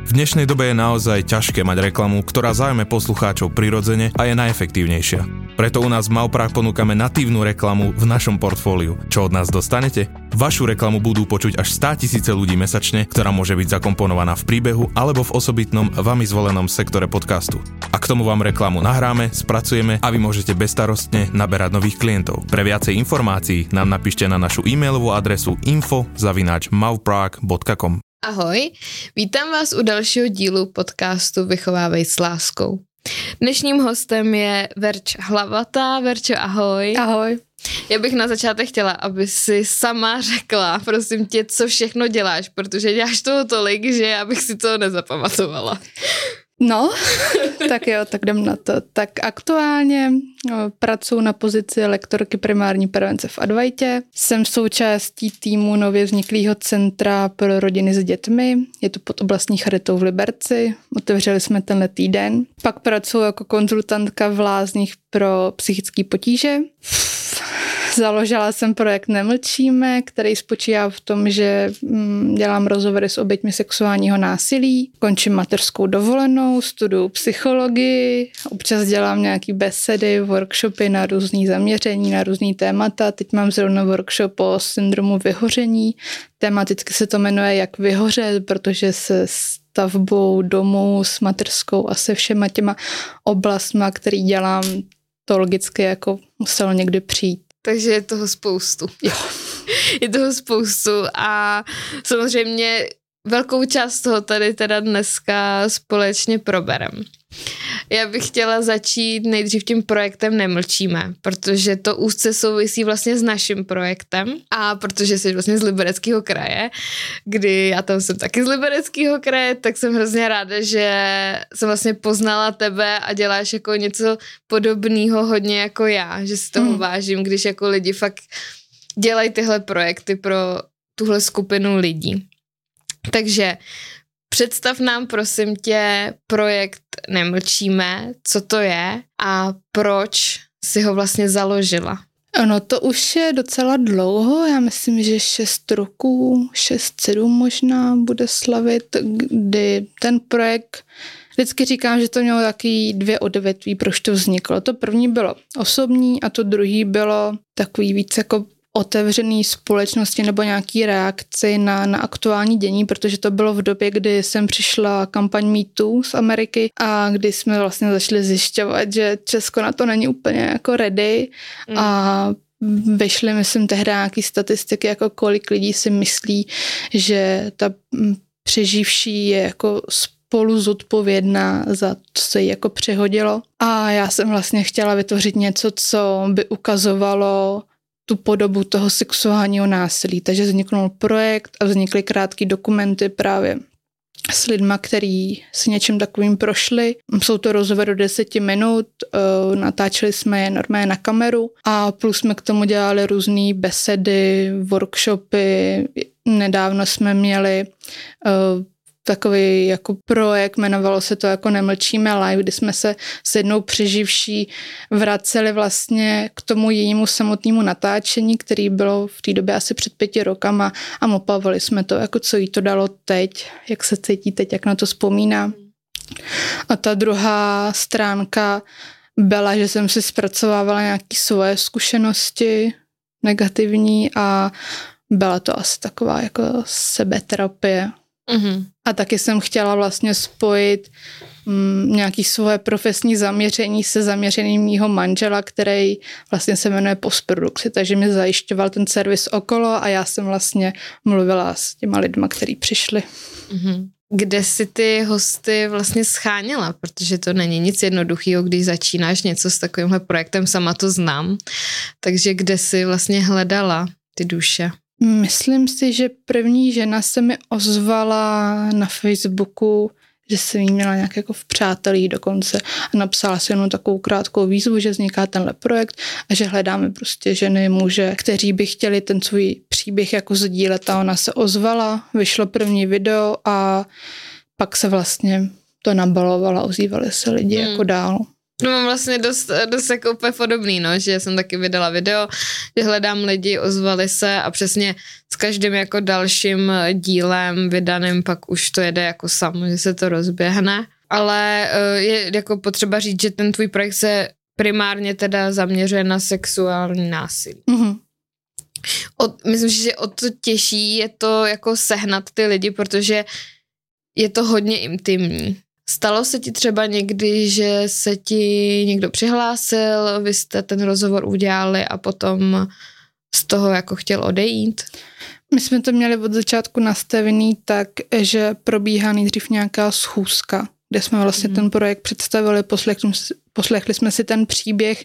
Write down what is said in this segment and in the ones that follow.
V dnešnej dobe je naozaj ťažké mať reklamu, ktorá zaujme poslucháčov prirodzene a je najefektívnejšia. Preto u nás v Mauprák ponúkame natívnu reklamu v našom portfóliu. Čo od nás dostanete? Vašu reklamu budú počuť až 100 000 ľudí mesačne, ktorá môže byť zakomponovaná v príbehu alebo v osobitnom vami zvolenom sektore podcastu. A k tomu vám reklamu nahráme, spracujeme a vy môžete bezstarostne naberať nových klientov. Pre viacej informácií nám napíšte na našu e-mailovú adresu info@mauprák.com. Ahoj, vítám vás u dalšího dílu podcastu Vychovávej s láskou. Dnešním hostem je Verča Hlavatá. Verčo, ahoj. Ahoj. Já bych na začátek chtěla, aby si sama řekla, prosím tě, co všechno děláš, protože děláš toho tolik, že já bych si to nezapamatovala. No, tak jo, tak jdem na to. Tak aktuálně pracuji na pozici lektorky primární prevence v Advaitě. Jsem součástí týmu nově vzniklého centra pro rodiny s dětmi. Je to pod oblastní charitou v Liberci. Otevřeli jsme tenhle týden. Pak pracuji jako konzultantka v lázních pro psychické potíže. Založila jsem projekt Nemlčíme, který spočívá v tom, že dělám rozhovory s oběťmi sexuálního násilí, končím mateřskou dovolenou, studuju psychologii, občas dělám nějaký besedy, workshopy na různý zaměření, na různý témata. Teď mám zrovna workshop o syndromu vyhoření. Tematicky se to jmenuje Jak vyhořet, protože se stavbou domů s mateřskou a se všema těma oblastma, který dělám, to logicky jako muselo někdy přijít. Takže je toho spoustu. Jo. Je toho spoustu a samozřejmě velkou část toho tady teda dneska společně proberem. Já bych chtěla začít nejdřív tím projektem Nemlčíme, protože to úzce souvisí vlastně s naším projektem a protože jsi vlastně z Libereckého kraje, kdy já tam jsem taky z Libereckého kraje, tak jsem hrozně ráda, že jsem vlastně poznala tebe a děláš jako něco podobného hodně jako já, že si toho vážím, když jako lidi fakt dělají tyhle projekty pro tuhle skupinu lidí. Takže představ nám, prosím tě, projekt Nemlčíme, co to je a proč si ho vlastně založila. Ano, to už je docela dlouho, já myslím, že 6 roků, 6-7 možná bude slavit, kdy ten projekt, vždycky říkám, že to mělo taky 2 odvětví, proč to vzniklo. To první bylo osobní a to druhý bylo takový víc jako otevřený společnosti nebo nějaký reakci na aktuální dění, protože to bylo v době, kdy jsem přišla kampaň Me Too z Ameriky a kdy jsme vlastně začali zjišťovat, že Česko na to není úplně jako ready a vyšly, myslím, tehdy nějaký statistiky, jako kolik lidí si myslí, že ta přeživší je jako spolu zodpovědná za to, co se jí jako přehodilo. A já jsem vlastně chtěla vytvořit něco, co by ukazovalo tu podobu toho sexuálního násilí. Takže vzniknul projekt a vznikly krátké dokumenty právě s lidma, který si něčím takovým prošli. Jsou to rozhovory do 10 minut, natáčeli jsme je normálně na kameru a plus jsme k tomu dělali různé besedy, workshopy. Nedávno jsme měli takový jako projekt, jmenovalo se to jako Nemlčíme live, kdy jsme se s jednou přeživší vraceli vlastně k tomu jejímu samotnému natáčení, který bylo v té době asi před 5 rokama a mapovali jsme to, jako co jí to dalo teď, jak se cítí teď, jak na to vzpomíná. A ta druhá stránka byla, že jsem si zpracovávala nějaké svoje zkušenosti negativní a byla to asi taková jako sebeterapie. Mm-hmm. A taky jsem chtěla vlastně spojit nějaký svoje profesní zaměření se zaměřením mýho manžela, který vlastně se jmenuje postprodukci, takže mi zajišťoval ten servis okolo a já jsem vlastně mluvila s těma lidma, kteří přišli. Mm-hmm. Kde si ty hosty vlastně scháněla, protože to není nic jednoduchého, když začínáš něco s takovýmhle projektem, sama to znám, takže kde si vlastně hledala ty duše? Myslím si, že první žena se mi ozvala na Facebooku, že jsem jí měla nějak jako v přátelích dokonce a napsala si jenom takovou krátkou výzvu, že vzniká tenhle projekt a že hledáme prostě ženy, muže, kteří by chtěli ten svůj příběh jako sdílet a ona se ozvala, vyšlo první video a pak se vlastně to nabalovalo, ozývali se lidi jako dál. No mám vlastně dost jako úplně podobný, no, že jsem taky vydala video, že hledám lidi, ozvali se a přesně s každým jako dalším dílem vydaným pak už to jede jako samo, že se to rozběhne. Ale je jako potřeba říct, že ten tvůj projekt se primárně teda zaměřuje na sexuální násilí. Mm-hmm. Myslím, že o to těžší je to jako sehnat ty lidi, protože je to hodně intimní. Stalo se ti třeba někdy, že se ti někdo přihlásil, vy jste ten rozhovor udělali a potom z toho jako chtěl odejít? My jsme to měli od začátku nastavený tak, že probíhá nejdřív nějaká schůzka, kde jsme vlastně ten projekt představili, poslechli jsme si ten příběh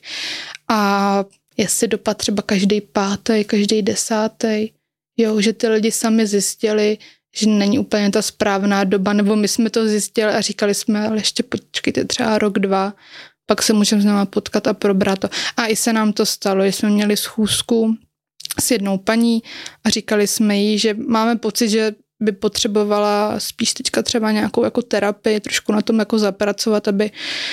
a jestli dopad třeba každý 5., každý 10., jo, že ty lidi sami zjistili, že není úplně ta správná doba, nebo my jsme to zjistili a říkali jsme, ale ještě počkejte třeba 1, 2, pak se můžeme znovu potkat a probrat to. A i se nám to stalo, že jsme měli schůzku s jednou paní a říkali jsme jí, že máme pocit, že by potřebovala spíš teďka třeba nějakou jako terapii, trošku na tom jako zapracovat, aby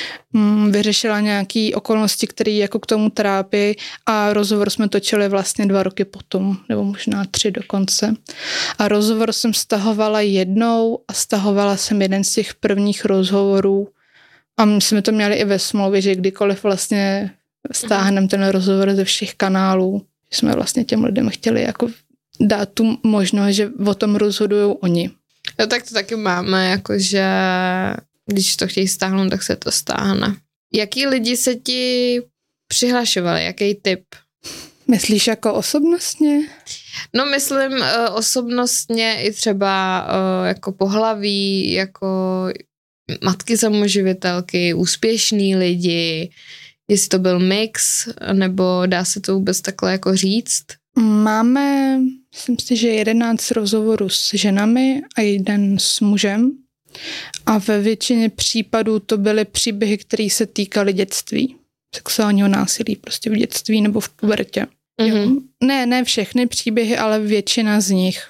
vyřešila nějaké okolnosti, které jako k tomu trápí a rozhovor jsme točili vlastně 2 roky potom, nebo možná 3 dokonce. A rozhovor jsem stahovala jednou a stahovala jsem jeden z těch prvních rozhovorů a my jsme to měli i ve smlouvě, že kdykoliv vlastně stáhneme ten rozhovor ze všech kanálů, jsme vlastně těm lidem chtěli jako dát tu možnost, že o tom rozhodují oni. No tak to taky máme, jakože když to chtějí stáhnout, tak se to stáhne. Jaký lidi se ti přihlašovali? Jaký typ? Myslíš jako osobnostně? No myslím osobnostně i třeba jako pohlaví, jako matky samoživitelky, úspěšní lidi, jestli to byl mix, nebo dá se to vůbec takhle jako říct? Máme, myslím si, že 11 rozhovorů s ženami a 1 s mužem a ve většině případů to byly příběhy, které se týkaly dětství, sexuálního násilí prostě v dětství nebo v pubertě. Mm-hmm. Ne všechny příběhy, ale většina z nich.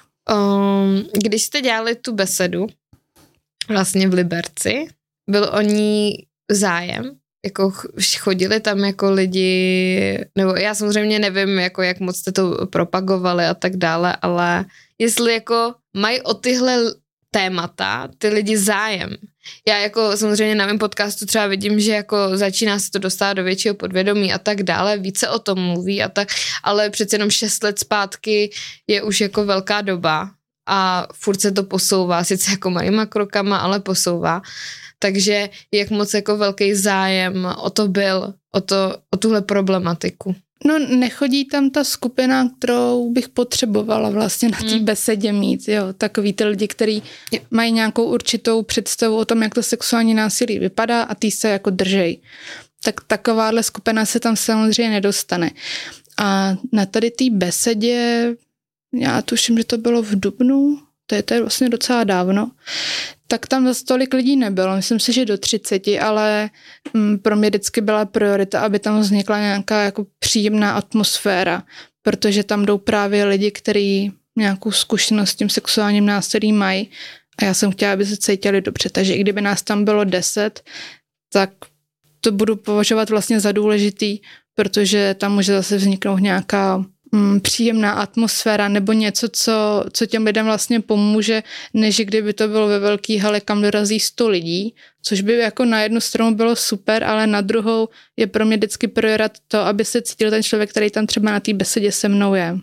Když jste dělali tu besedu vlastně v Liberci, byl o ní zájem? Jako chodili tam jako lidi, nebo já samozřejmě nevím, jako jak moc jste to propagovali a tak dále, ale jestli jako mají o tyhle témata ty lidi zájem. Já jako samozřejmě na mém podcastu třeba vidím, že jako začíná se to dostávat do většího podvědomí a tak dále, více o tom mluví a tak, ale přece jenom 6 let zpátky je už jako velká doba a furt se to posouvá, sice jako malýma krokama, ale posouvá. Takže jak moc jako velký zájem o to byl, o tuhle problematiku? No nechodí tam ta skupina, kterou bych potřebovala vlastně na té besedě mít, jo. Takový ty lidi, kteří mají nějakou určitou představu o tom, jak to sexuální násilí vypadá a ty se jako držej. Tak takováhle skupina se tam samozřejmě nedostane. A na tady té besedě, já tuším, že to bylo v dubnu, to je vlastně docela dávno, tak tam zase tolik lidí nebylo. Myslím si, že do 30, ale pro mě vždycky byla priorita, aby tam vznikla nějaká jako příjemná atmosféra, protože tam jdou právě lidi, kteří nějakou zkušenost s tím sexuálním násilím mají a já jsem chtěla, aby se cítili dobře. Takže i kdyby nás tam bylo 10, tak to budu považovat vlastně za důležitý, protože tam může zase vzniknout nějaká příjemná atmosféra nebo něco, co těm lidem vlastně pomůže, než kdyby to bylo ve velký hale, kam dorazí 100 lidí, což by jako na jednu stranu bylo super, ale na druhou je pro mě vždycky priorit to, aby se cítil ten člověk, který tam třeba na té besedě se mnou je.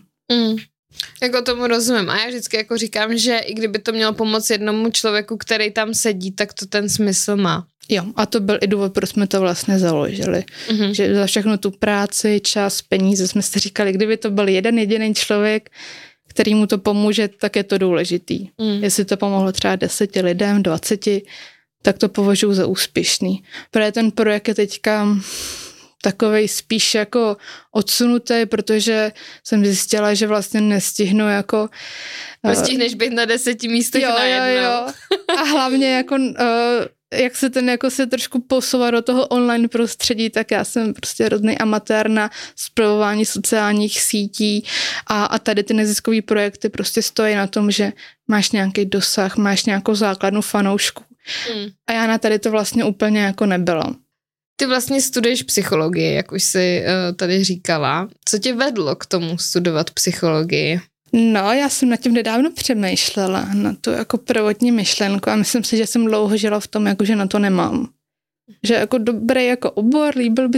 Jako tomu rozumím. A já vždycky jako říkám, že i kdyby to mělo pomoct jednomu člověku, který tam sedí, tak to ten smysl má. Jo, a to byl i důvod, proč jsme to vlastně založili. Že za všechno tu práci, čas, peníze jsme si říkali, kdyby to byl jeden jediný člověk, který mu to pomůže, tak je to důležitý. Jestli to pomohlo třeba 10 lidem, 20, tak to považuji za úspěšný. Protože ten projekt je teďka takovej spíš jako odsunutý, protože jsem zjistila, že vlastně nestihnu jako... Stihneš být na 10 místech najednou. Jo. A hlavně jako... jak se ten jako se trošku posouvá do toho online prostředí, tak já jsem prostě hrozný amatér na spravování sociálních sítí a tady ty neziskový projekty prostě stojí na tom, že máš nějaký dosah, máš nějakou základnu fanoušku. A já na tady to vlastně úplně jako nebyla. Ty vlastně studuješ psychologii, jak už jsi tady říkala. Co tě vedlo k tomu studovat psychologii? No, já jsem nad tím nedávno přemýšlela, na tu jako prvotní myšlenku a myslím si, že jsem dlouho žila v tom, jako že na to nemám. Že jako dobrý jako obor,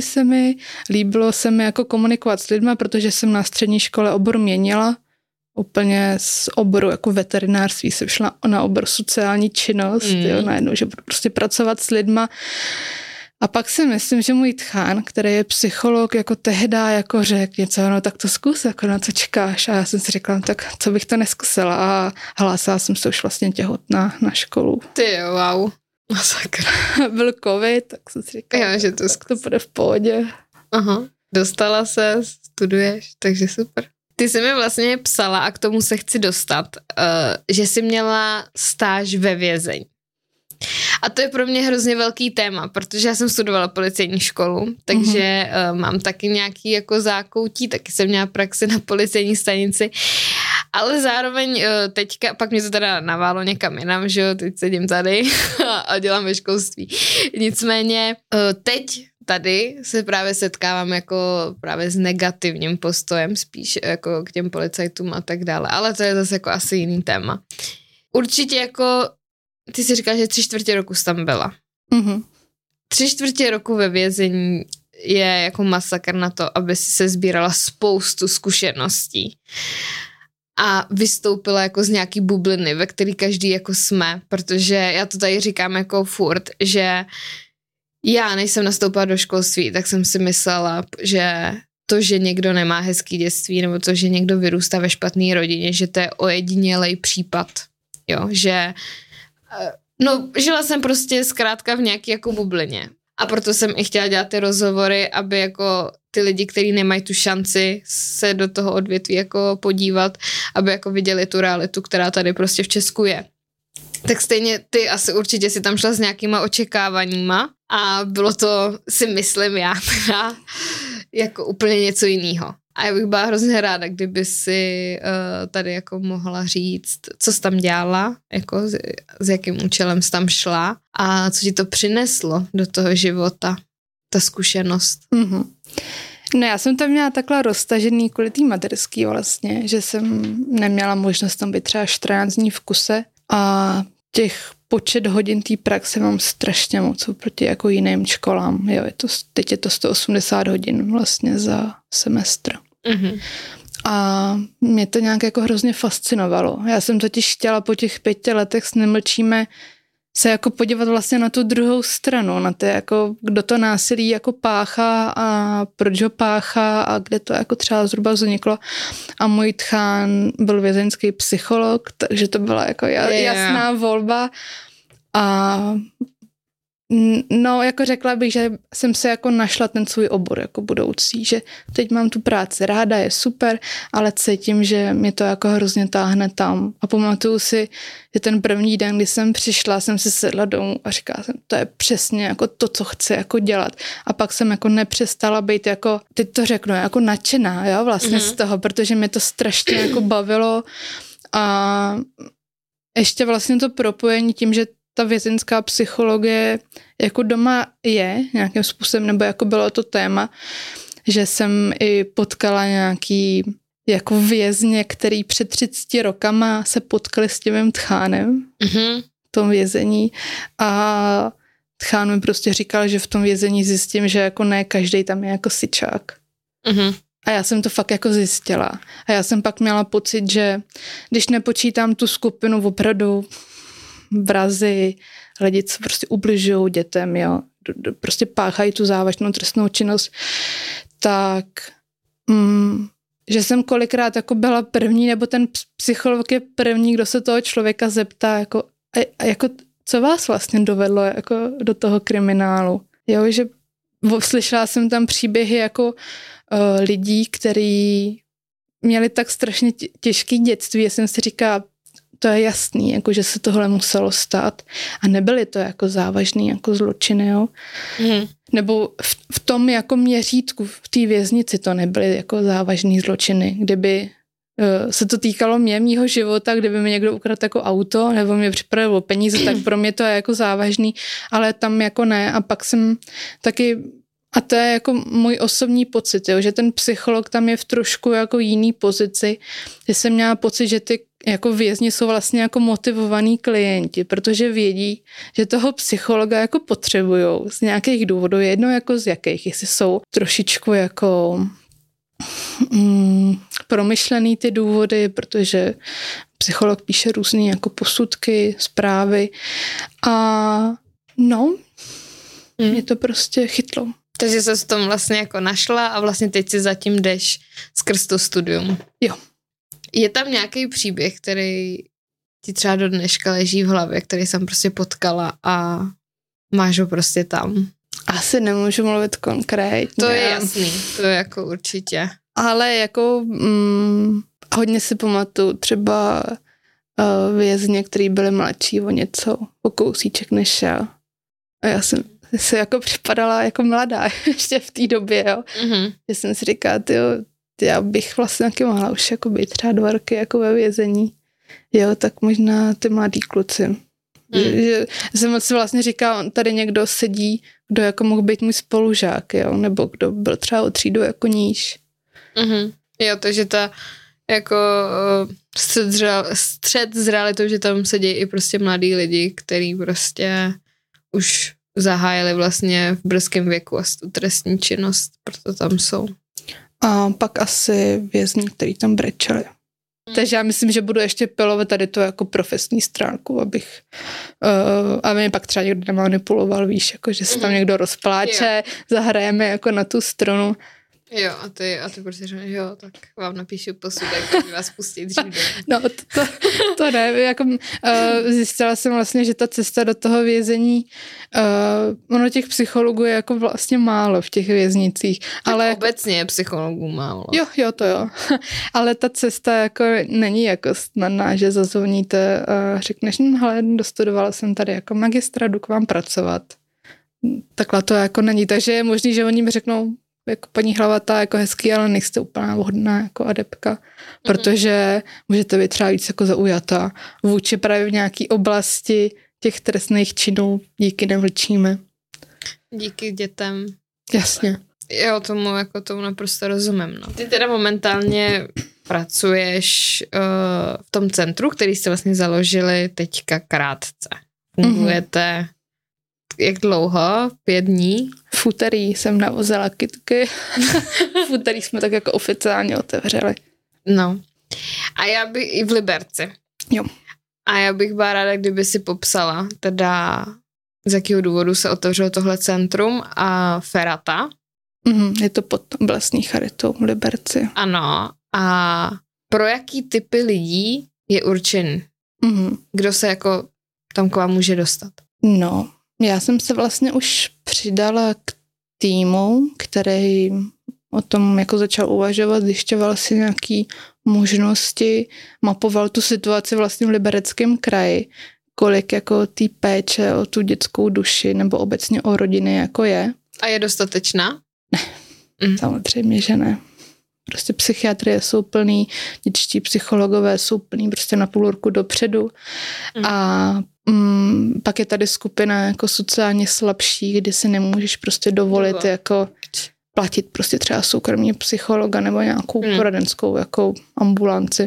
líbilo se mi jako komunikovat s lidmi, protože jsem na střední škole obor měnila. Úplně z oboru jako veterinářství jsem šla na obor sociální činnost, najednou, že budu prostě pracovat s lidma. A pak si myslím, že můj tchán, který je psycholog, jako tehda jako řekl něco, no tak to zkus, jako na co čekáš. A já jsem si řekla, tak co bych to neskusila. A hlásila jsem se už vlastně těhotná na školu. Ty jo, wow. Masakr. Byl covid, tak jsem si říkala, že to bude v pohodě. Aha, dostala se, studuješ, takže super. Ty jsi mi vlastně psala, a k tomu se chci dostat, že jsi měla stáž ve vězení. A to je pro mě hrozně velký téma, protože já jsem studovala policejní školu, takže mám taky nějaký jako zákoutí, taky jsem měla praxi na policejní stanici, ale zároveň teďka, pak mě to teda naválo někam jinam, že jo, teď sedím tady a dělám ve školství. Nicméně teď tady se právě setkávám jako právě s negativním postojem spíš jako k těm policajtům a tak dále, ale to je zase jako asi jiný téma. Určitě jako ty jsi říkala, že 3/4 roku jsi tam byla. 3/4 roku ve vězení je jako masakr na to, aby si se sbírala spoustu zkušeností a vystoupila jako z nějaký bubliny, ve který každý jako jsme, protože já to tady říkám jako furt, že já, než jsem nastoupila do školství, tak jsem si myslela, že to, že někdo nemá hezký dětství, nebo to, že někdo vyrůstá ve špatné rodině, že to je ojedinělej případ. Jo, že žila jsem prostě zkrátka v nějaké jako bublině. A proto jsem i chtěla dělat ty rozhovory, aby jako ty lidi, kteří nemají tu šanci se do toho odvětví jako podívat, aby jako viděli tu realitu, která tady prostě v Česku je. Tak stejně ty asi určitě si tam šla s nějakýma očekáváníma a bylo to, si myslím já, teda jako úplně něco jiného. A já bych byla hrozně ráda, kdyby si tady jako mohla říct, co jsi tam dělala, jako s jakým účelem jsi tam šla a co ti to přineslo do toho života, ta zkušenost. No já jsem tam měla takhle roztažený kvůli té mateřský vlastně, že jsem neměla možnost tam být třeba 14 dní v kuse a těch počet hodin té praxe mám strašně moc oproti jako jiným školám. Jo, teď je to 180 hodin vlastně za semestr. A mě to nějak jako hrozně fascinovalo. Já jsem totiž chtěla po těch 5 letech s Nemlčíme se jako podívat vlastně na tu druhou stranu, na to jako, kdo to násilí jako páchá a proč ho páchá a kde to jako třeba zhruba vzniklo. A můj tchán byl vězeňský psycholog, takže to byla jako jasná volba. A no, jako řekla bych, že jsem se jako našla ten svůj obor jako budoucí, že teď mám tu práci ráda, je super, ale cítím, že mě to jako hrozně táhne tam. A pamatuju si, že ten první den, kdy jsem přišla, jsem si sedla domů a říkala jsem, to je přesně jako to, co chci jako dělat. A pak jsem jako nepřestala být jako, teď to řeknu, jako nadšená, jo, vlastně z toho, protože mě to strašně jako bavilo a ještě vlastně to propojení tím, že ta vězeňská psychologie jako doma je nějakým způsobem, nebo jako bylo to téma, že jsem i potkala nějaký jako vězně, který před 30 rokama se potkali s tím tchánem v tom vězení a tchán mi prostě říkal, že v tom vězení zjistím, že jako ne každej tam je jako syčák. A já jsem to fakt jako zjistila. A já jsem pak měla pocit, že když nepočítám tu skupinu opravdu vrazy, lidi, co prostě ubližují dětem, jo, prostě páchají tu závažnou trestnou činnost, tak že jsem kolikrát jako byla první, nebo ten psycholog je první, kdo se toho člověka zeptá, jako, a jako co vás vlastně dovedlo jako do toho kriminálu. Jo, že slyšela jsem tam příběhy jako lidí, kteří měli tak strašně těžké dětství, já jsem si říkala, to je jasný, jako, že se tohle muselo stát a nebyly to jako závažný jako zločiny, jo. Nebo v tom jako měřítku v té věznici to nebyly jako závažný zločiny. Kdyby se to týkalo mýho života, kdyby mi někdo ukradl jako auto nebo mě připravil o peníze, tak pro mě to je jako závažný, ale tam jako ne. A pak jsem taky, a to je jako můj osobní pocit, jo, že ten psycholog tam je v trošku jako jiný pozici, že jsem měla pocit, že ty jako vězni jsou vlastně jako motivovaní klienti, protože vědí, že toho psychologa jako potřebujou z nějakých důvodů, jedno jako z jakých, jestli jsou trošičku jako promyšlený ty důvody, protože psycholog píše různý jako posudky, zprávy a mě to prostě chytlo. Takže se s tom vlastně jako našla a vlastně teď si zatím jdeš skrz to studium. Jo. Je tam nějaký příběh, který ti třeba do dneška leží v hlavě, který jsem prostě potkala a máš ho prostě tam? Asi nemůžu mluvit konkrétně. To je jasný, to je jako určitě. Ale jako hodně si pamatuju třeba vězně, který byli mladší o něco, o kousíček než já. A já jsem si jako připadala jako mladá ještě v té době, jo. Mm-hmm. Že jsem si říkala, já bych vlastně taky mohla už jako být třeba 2 roky jako ve vězení. Jo, tak možná ty mladý kluci. Že jsem si vlastně říkala, tady někdo sedí, kdo jako mohl být můj spolužák, jo, nebo kdo byl třeba o třídu jako níž. Mm-hmm. Jo, takže ta jako střed s realitou, že tam sedí i prostě mladí lidi, který prostě už zahájili vlastně v brzkém věku a tu trestní činnost, proto tam jsou. A pak asi vězni, který tam brečeli. Takže já myslím, že budu ještě pilovat tady to jako profesní stránku, abych aby mě pak třeba někdo nemanipuloval, víš, jako že se tam někdo rozpláče, zahrajeme jako na tu strunu. Jo, a ty prostě řekneš, jo, tak vám napíšu posudek, aby vás pustí dřív domů. No, to ne, jako zjistila jsem vlastně, že ta cesta do toho vězení, ono těch psychologů je jako vlastně málo v těch věznicích. Tak ale obecně je psychologů málo. Jo, to jo. Ale ta cesta jako není jako snadná, že zazvoníte a řekneš, hele, dostudovala jsem tady jako magistra, jdu k vám pracovat. Takhle to jako není, takže je možný, že oni mi řeknou, jako paní Hlavatá, jako hezký, ale nejste úplně vhodná jako adeptka, protože můžete být třeba víc jako zaujatá vůči právě v nějaké oblasti těch trestných činů, díky nemlčíme. Díky dětem. Jasně. Jo, tomu naprosto rozumím. No. Ty teda momentálně pracuješ v tom centru, který jste vlastně založili teďka krátce. Fungujete jak dlouho? 5 dní? V úterý jsem navozila kytky. V úterý jsme tak jako oficiálně otevřeli. No. A já bych i v Liberci. Jo. A já bych byla ráda, kdyby si popsala, teda z jakého důvodu se otevřelo tohle centrum a Ferata. Je to pod oblastní charitou v Liberci. Ano. A pro jaký typy lidí je určený? Kdo se jako tam k vám může dostat? No, já jsem se vlastně už přidala k týmu, který o tom jako začal uvažovat, zjišťoval si nějaké možnosti, mapoval tu situaci vlastně v Libereckém kraji, kolik jako té péče o tu dětskou duši nebo obecně o rodiny jako je. A je dostatečná? Ne, samozřejmě, že ne. Prostě psychiatrie jsou plný, dětští psychologové jsou plný prostě na půl roku dopředu a pak je tady skupina jako sociálně slabší, kdy si nemůžeš prostě dovolit jako platit prostě třeba soukromý psychologa nebo nějakou poradenskou jako ambulanci.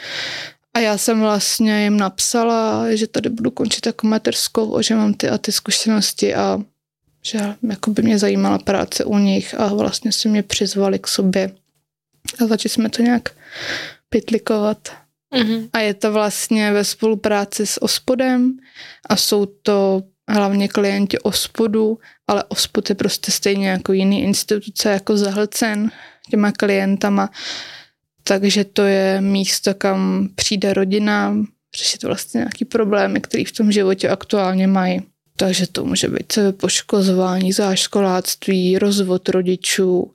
A já jsem vlastně jim napsala, že tady budu končit jako mateřskou, že mám ty a ty zkušenosti a že jako by mě zajímala práce u nich a vlastně si mě přizvali k sobě. A začali jsme to nějak pitlikovat. A je to vlastně ve spolupráci s OSPODem a jsou to hlavně klienti OSPODu, ale OSPOD je prostě stejně jako jiný instituce, jako zahlcen těma klientama. Takže to je místo, kam přijde rodina řešit vlastně nějaký problémy, které v tom životě aktuálně mají. Takže to může být sebepoškozování, záškoláctví, rozvod rodičů,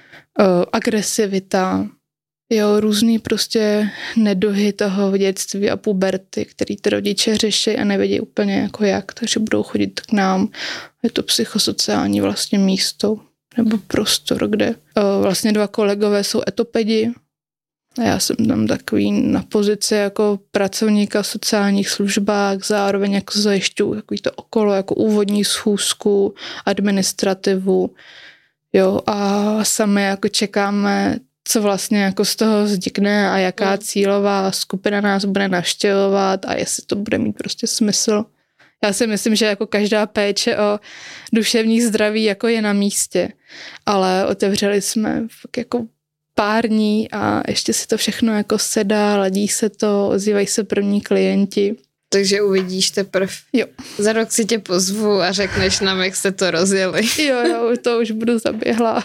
agresivita, jo, různý prostě neduhy toho dětství a puberty, který ty rodiče řeší a nevědí úplně jako jak, takže budou chodit k nám. Je to psychosociální vlastně místo nebo prostor, kde vlastně 2 kolegové jsou etopedi, A já jsem tam takový na pozici jako pracovníka v sociálních službách, zároveň jako zajišťuju takový to okolo, jako úvodní schůzku, administrativu, jo, a sami jako čekáme, co vlastně jako z toho vznikne a jaká cílová skupina nás bude navštěvovat a jestli to bude mít prostě smysl. Já si myslím, že jako každá péče o duševní zdraví jako je na místě, ale otevřeli jsme fakt jako pár dní a ještě si to všechno jako sedá, ladí se to, ozývají se první klienti. Takže uvidíš teprve. Jo. Za rok si tě pozvu a řekneš nám, jak jste to rozjeli. Jo, to už budu zaběhla.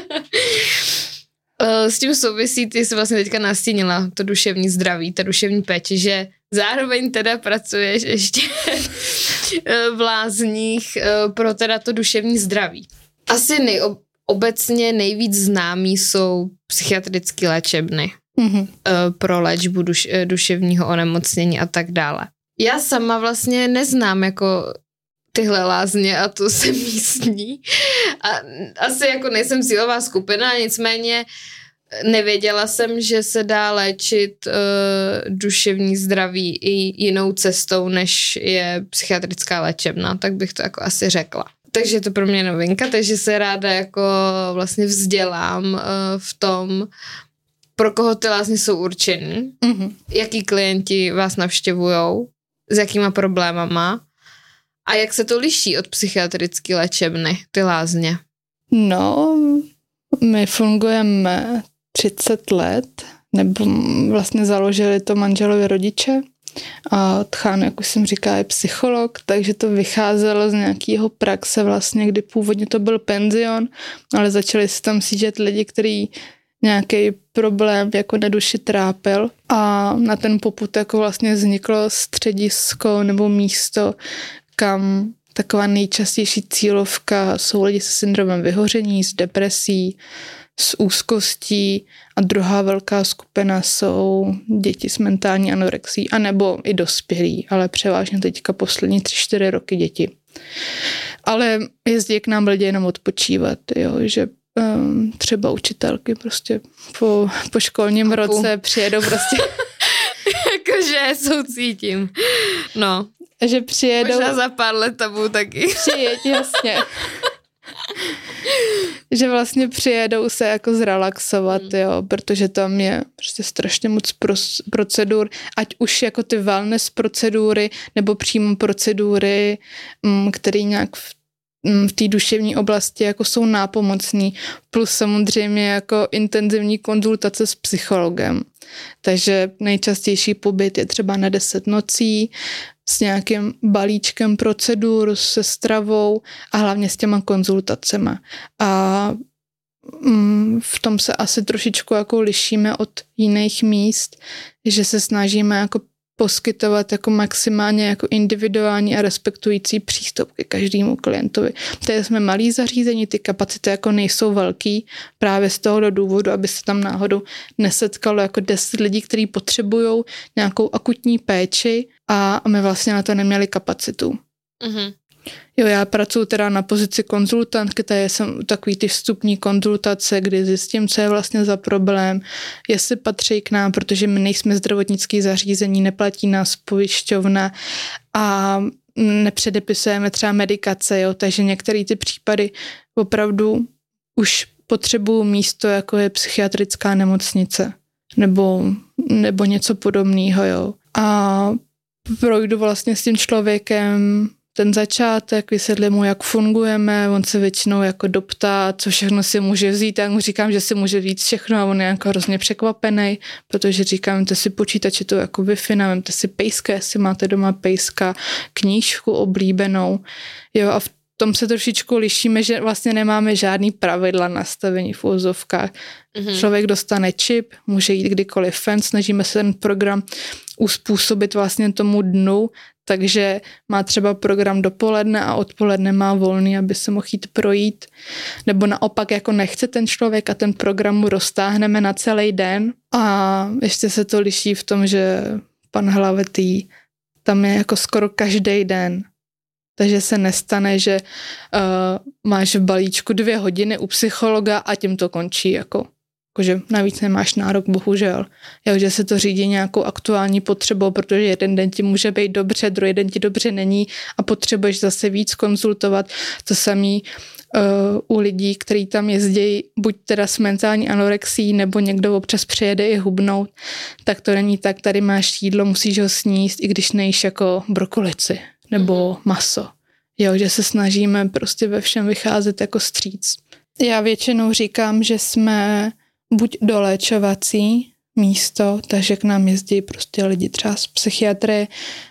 S tím souvisí, ty jsi vlastně teďka nastínila to duševní zdraví, ta duševní péče, že zároveň teda pracuješ ještě v lázních pro teda to duševní zdraví. Asi obecně nejvíc známý jsou psychiatrické léčebny pro léčbu duševního onemocnění a tak dále. Já sama vlastně neznám jako tyhle lázně a to jsem místní. A asi jako nejsem cílová skupina, nicméně nevěděla jsem, že se dá léčit duševní zdraví i jinou cestou, než je psychiatrická léčebna, tak bych to jako asi řekla. Takže je to pro mě novinka, takže se ráda jako vlastně vzdělám v tom, pro koho ty lázně jsou určený, jaký klienti vás navštěvujou, s jakýma problémama a jak se to liší od psychiatrické léčebny, ty lázně. No, my fungujeme 30 let, nebo vlastně založili to manželovi rodiče a Tchán, jak už jsem říkala, je psycholog, takže to vycházelo z nějakého praxe vlastně, kdy původně to byl penzion, ale začali se tam sjíždět lidi, kteří nějaký problém jako na duši trápil a na ten popud jako vlastně vzniklo středisko nebo místo, kam taková nejčastější cílovka jsou lidi se syndromem vyhoření, s depresí, s úzkostí a druhá velká skupina jsou děti s mentální anorexí, anebo i dospělí, ale převážně teďka poslední 3-4 roky děti. Ale jezdí k nám lidi jenom odpočívat, jo, že třeba učitelky prostě po školním roce přijedou prostě. Jakože soucítím. No. Že přijedou. Možná za pár let to budou taky. Přijeď, jasně. Že vlastně přijedou se jako zrelaxovat, jo, protože tam je prostě strašně moc procedur, ať už jako ty wellness procedury, nebo přímo procedury, které nějak v té duševní oblasti jako jsou nápomocný, plus samozřejmě jako intenzivní konzultace s psychologem. Takže nejčastější pobyt je třeba na 10 nocí s nějakým balíčkem procedur, se stravou a hlavně s těma konzultacema. A v tom se asi trošičku jako lišíme od jiných míst, že se snažíme jako poskytovat jako maximálně jako individuální a respektující přístup ke každému klientovi. Tady jsme malý zařízení, ty kapacity jako nejsou velký, právě z toho důvodu, aby se tam náhodou nesetkalo jako 10 lidí, kteří potřebují nějakou akutní péči a my vlastně na to neměli kapacitu. Jo, já pracuji teda na pozici konzultantky, tady jsem takový ty vstupní konzultace, kdy zjistím, co je vlastně za problém, jestli patří k nám, protože my nejsme zdravotnické zařízení, neplatí nás pojišťovna a nepředepisujeme třeba medikace, jo, takže některé ty případy opravdu už potřebují místo, jako je psychiatrická nemocnice nebo něco podobného, jo. A projdu vlastně s tím člověkem ten začátek, vysvětlím mu, jak fungujeme, on se většinou jako doptá, co všechno si může vzít, já mu říkám, že si může vzít všechno a on je jako hrozně překvapený, protože říkám, vemte si počítače, to jako Wi-Fi, vemte si pejska, jestli máte doma pejska, knížku oblíbenou, jo, a v tom se trošičku lišíme, že vlastně nemáme žádný pravidla nastavení v uvozovkách. Člověk dostane čip, může jít kdykoliv ven, snažíme se ten program uspůsobit vlastně tomu dnu, takže má třeba program dopoledne a odpoledne má volný, aby se mohl jít projít. Nebo naopak jako nechce ten člověk a ten program mu roztáhneme na celý den. A ještě se to liší v tom, že pan Hlavetý tam je jako skoro každý den. Takže se nestane, že máš v balíčku 2 hodiny u psychologa a tím to končí. Jako. jakože navíc nemáš nárok, bohužel. Že se to řídí nějakou aktuální potřebou, protože jeden den ti může být dobře, druhý den ti dobře není a potřebuješ zase víc konzultovat. To samý u lidí, kteří tam jezdí buď teda s mentální anorexií, nebo někdo občas přijede i hubnout, tak to není tak, tady máš jídlo, musíš ho sníst, i když nejíš jako brokolici nebo maso. Že se snažíme prostě ve všem vycházet jako stříc. Já většinou říkám, že jsme buď doléčovací místo, takže k nám jezdí prostě lidi třeba z psychiatrie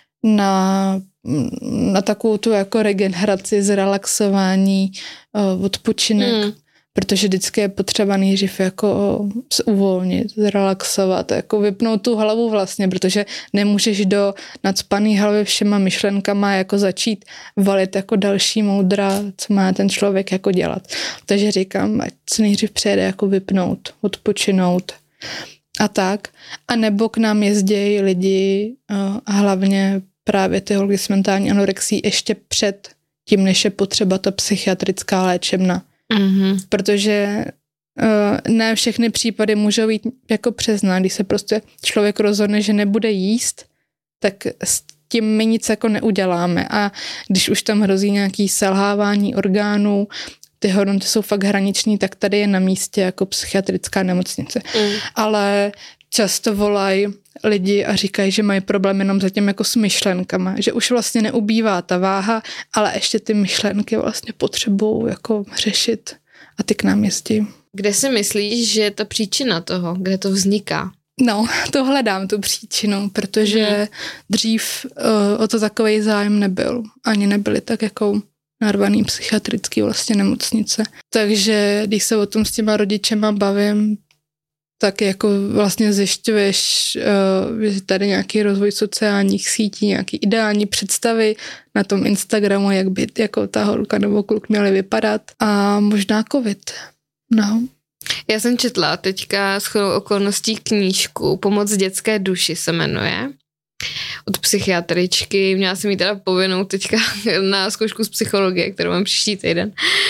na takovou tu jako regeneraci, zrelaxování, odpočinek, protože vždycky je potřeba nejdřív jako se uvolnit, zrelaxovat, jako vypnout tu hlavu vlastně, protože nemůžeš do nacpaný hlavy všema myšlenkama jako začít valit jako další moudra, co má ten člověk jako dělat. Takže říkám, ať se nejdřív přijede jako vypnout, odpočinout a tak. A nebo k nám jezdí lidi a hlavně právě ty holky s mentální anorexí ještě před tím, než je potřeba ta psychiatrická léčebna. Protože ne všechny případy můžou jít jako přesná. Když se prostě člověk rozhodne, že nebude jíst, tak s tím my nic jako neuděláme. A když už tam hrozí nějaký selhávání orgánů, ty hodnoty jsou fakt hraniční, tak tady je na místě jako psychiatrická nemocnice. Ale často volají lidi a říkají, že mají problém jenom zatím jako s myšlenkama, že už vlastně neubývá ta váha, ale ještě ty myšlenky vlastně potřebují jako řešit a ty k nám jezdí. Kde si myslíš, že je ta příčina toho, kde to vzniká? No, to hledám tu příčinu, protože dřív o to takovej zájem nebyl. Ani nebyly tak jako narvaný psychiatrický vlastně nemocnice. Takže když se o tom s těma rodičema bavím, tak jako vlastně zjišťuješ, že tady nějaký rozvoj sociálních sítí, nějaký ideální představy na tom Instagramu, jak by jako ta holka nebo kluk měli vypadat a možná covid. No. Já jsem četla teďka shodou okolností knížku Pomoc dětské duši se jmenuje. Od psychiatričky. Měla jsem jí teda povinnou teďka na zkoušku z psychologie, kterou mám příští týden.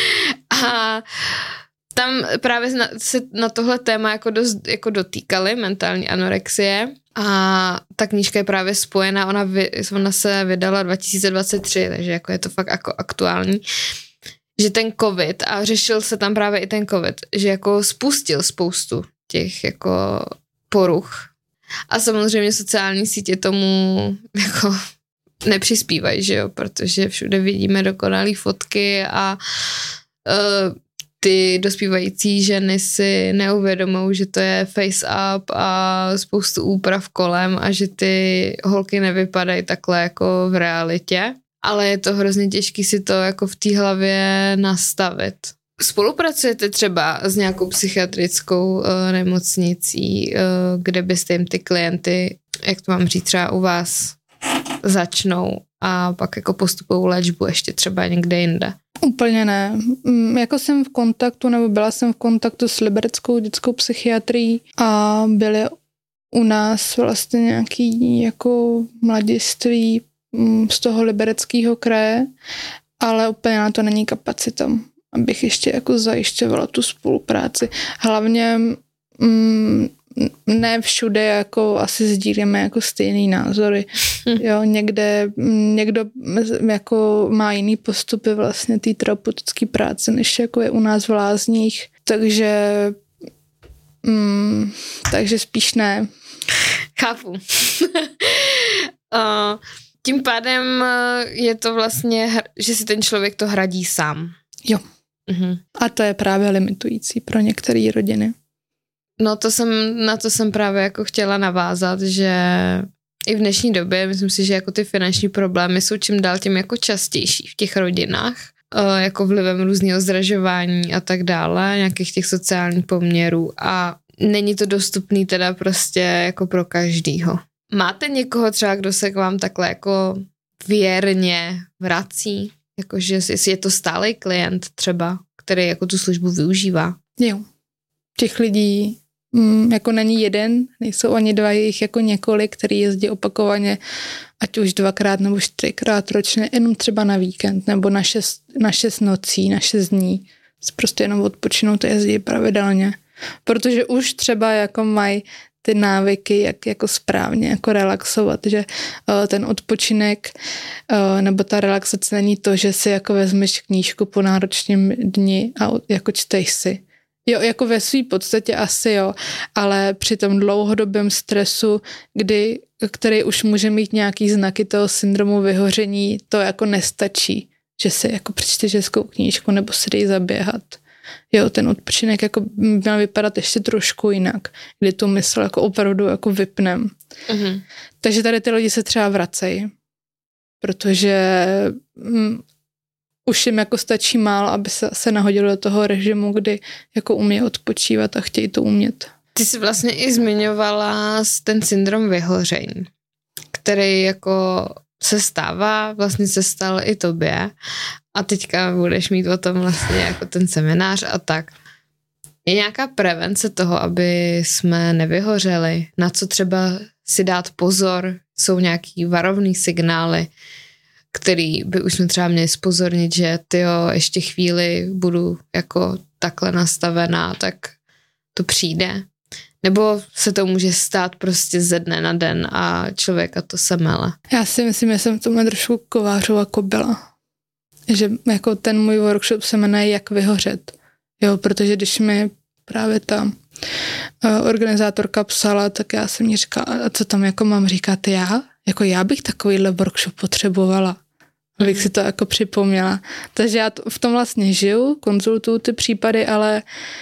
A tam právě se na tohle téma jako dost jako dotýkali mentální anorexie a ta knížka je právě spojená, ona se vydala 2023, takže jako je to fakt jako aktuální, že ten covid, a řešil se tam právě i ten covid, že jako spustil spoustu těch jako poruch. A samozřejmě sociální sítě tomu jako nepřispívají, že jo, protože všude vidíme dokonalý fotky a ty dospívající ženy si neuvědomou, že to je face up a spoustu úprav kolem a že ty holky nevypadají takhle jako v realitě. Ale je to hrozně těžké si to jako v té hlavě nastavit. Spolupracujete třeba s nějakou psychiatrickou nemocnicí, kde byste jim ty klienty, jak to mám říct, třeba u vás začnou a pak jako postupovou léčbu ještě třeba někde jinde? Úplně ne. Jako jsem v kontaktu, nebo byla jsem v kontaktu s libereckou dětskou psychiatrií a byly u nás vlastně nějaký jako mladiství z toho libereckého kraje, ale úplně na to není kapacita, abych ještě jako zajišťovala tu spolupráci. Hlavně ne všude jako asi sdílíme jako stejný názory. Jo, někdo jako má jiný postupy vlastně té terapeutické práce, než jako je u nás v lázních. Takže spíš ne. Chápu. Tím pádem je to vlastně, že si ten člověk to hradí sám. Jo. A to je právě limitující pro některé rodiny. No na to jsem právě jako chtěla navázat, že i v dnešní době, myslím si, že jako ty finanční problémy jsou čím dál tím jako častější v těch rodinách, jako vlivem různého zdražování a tak dále, nějakých těch sociálních poměrů a není to dostupný teda prostě jako pro každýho. Máte někoho třeba, kdo se k vám takhle jako věrně vrací? Jakože je to stálý klient třeba, který jako tu službu využívá? Jo. Těch lidí jako není jeden, nejsou ani dva, jich jako několik, který jezdí opakovaně, ať už 2x nebo 4x ročně, jenom třeba na víkend, nebo na 6 nocí, na 6 dní. Prostě jenom odpočinout a jezdí pravidelně. protože už třeba jako mají ty návyky, jak jako správně jako relaxovat, že ten odpočinek nebo ta relaxace není to, že si jako vezmeš knížku po náročném dni a jako čteš si. Jo, jako ve své podstatě asi jo, ale při tom dlouhodobém stresu, který už může mít nějaký znaky toho syndromu vyhoření, to jako nestačí, že si jako přečteš hezkou knížku nebo si dej zaběhat. Jo, ten odpočinek jako měl vypadat ještě trošku jinak, kdy tu mysl jako opravdu jako vypnem. Mm-hmm. Takže tady ty lidi se třeba vracejí, protože už jim jako stačí málo, aby se nahodilo do toho režimu, kdy jako umí odpočívat a chtějí to umět. Ty jsi vlastně i zmiňovala ten syndrom vyhoření, který jako se stává, vlastně se stal i tobě a teďka budeš mít o tom vlastně jako ten seminář a tak. Je nějaká prevence toho, aby jsme nevyhořeli? Na co třeba si dát pozor? Jsou nějaký varovný signály, který by už jsme třeba měli zpozornit, že tyjo, ještě chvíli budu jako takhle nastavená, tak to přijde? Nebo se to může stát prostě ze dne na den a člověka to semele? Já si myslím, že jsem v tomhle trošku kovářová kobila. Že jako ten můj workshop se jmenuje Jak vyhořet. Jo, protože když mi právě ta organizátorka psala, tak já jsem jí říkala, a co tam jako mám říkat já? Jako já bych takovýhle workshop potřebovala. Abych si to jako připomněla. Takže já v tom vlastně žiju, konzultuju ty případy, ale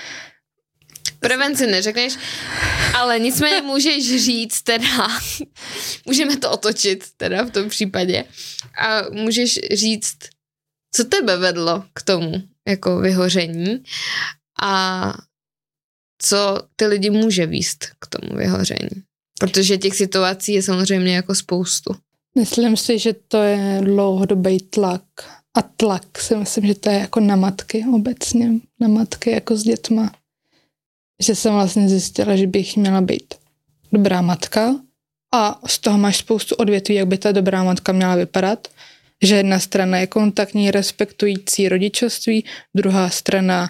prevenci neřekneš, ale nicméně můžeš říct teda, můžeme to otočit teda v tom případě a můžeš říct, co tebe vedlo k tomu jako vyhoření a co ty lidi může vést k tomu vyhoření. Protože těch situací je samozřejmě jako spoustu. Myslím si, že to je dlouhodobý tlak. A tlak si myslím, že to je jako na matky obecně. Na matky jako s dětma. Že jsem vlastně zjistila, že bych měla být dobrá matka a z toho máš spoustu odvětví, jak by ta dobrá matka měla vypadat. Že jedna strana je kontaktní, respektující rodičovství, druhá strana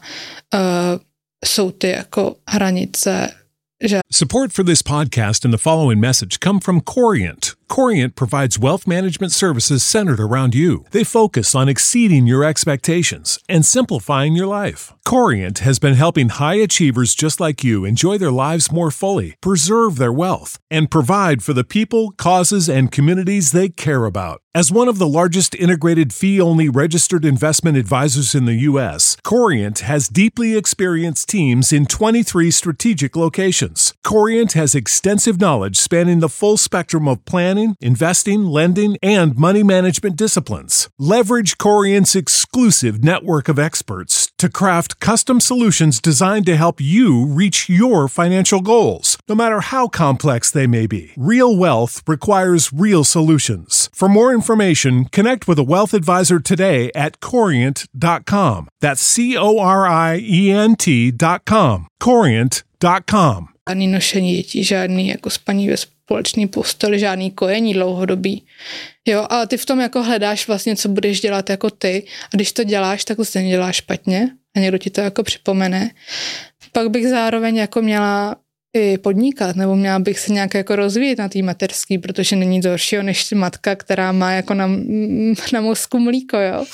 jsou ty jako hranice. Support for this podcast and the following message come from Corient. Corient provides wealth management services centered around you. They focus on exceeding your expectations and simplifying your life. Corient has been helping high achievers just like you enjoy their lives more fully, preserve their wealth, and provide for the people, causes, and communities they care about. As one of the largest integrated fee-only registered investment advisors in the U.S., Corient has deeply experienced teams in 23 strategic locations. Corient has extensive knowledge spanning the full spectrum of planning, investing, lending, and money management disciplines. Leverage Corient's exclusive network of experts to craft custom solutions designed to help you reach your financial goals, no matter how complex they may be. Real wealth requires real solutions. For more information, connect with a wealth advisor today at Corient.com. That's Corient.com. Corient.com. Žádný nošení dětí, žádný jako spaní ve společný posteli, žádný kojení dlouhodobý. Jo, ale ty v tom jako hledáš vlastně, co budeš dělat jako ty a když to děláš, tak to stejně děláš špatně a někdo ti to jako připomene. Pak bych zároveň jako měla i podnikat, nebo měla bych se nějak jako rozvíjet na té mateřský, protože není to horšího než matka, která má jako na mozku mlíko, jo.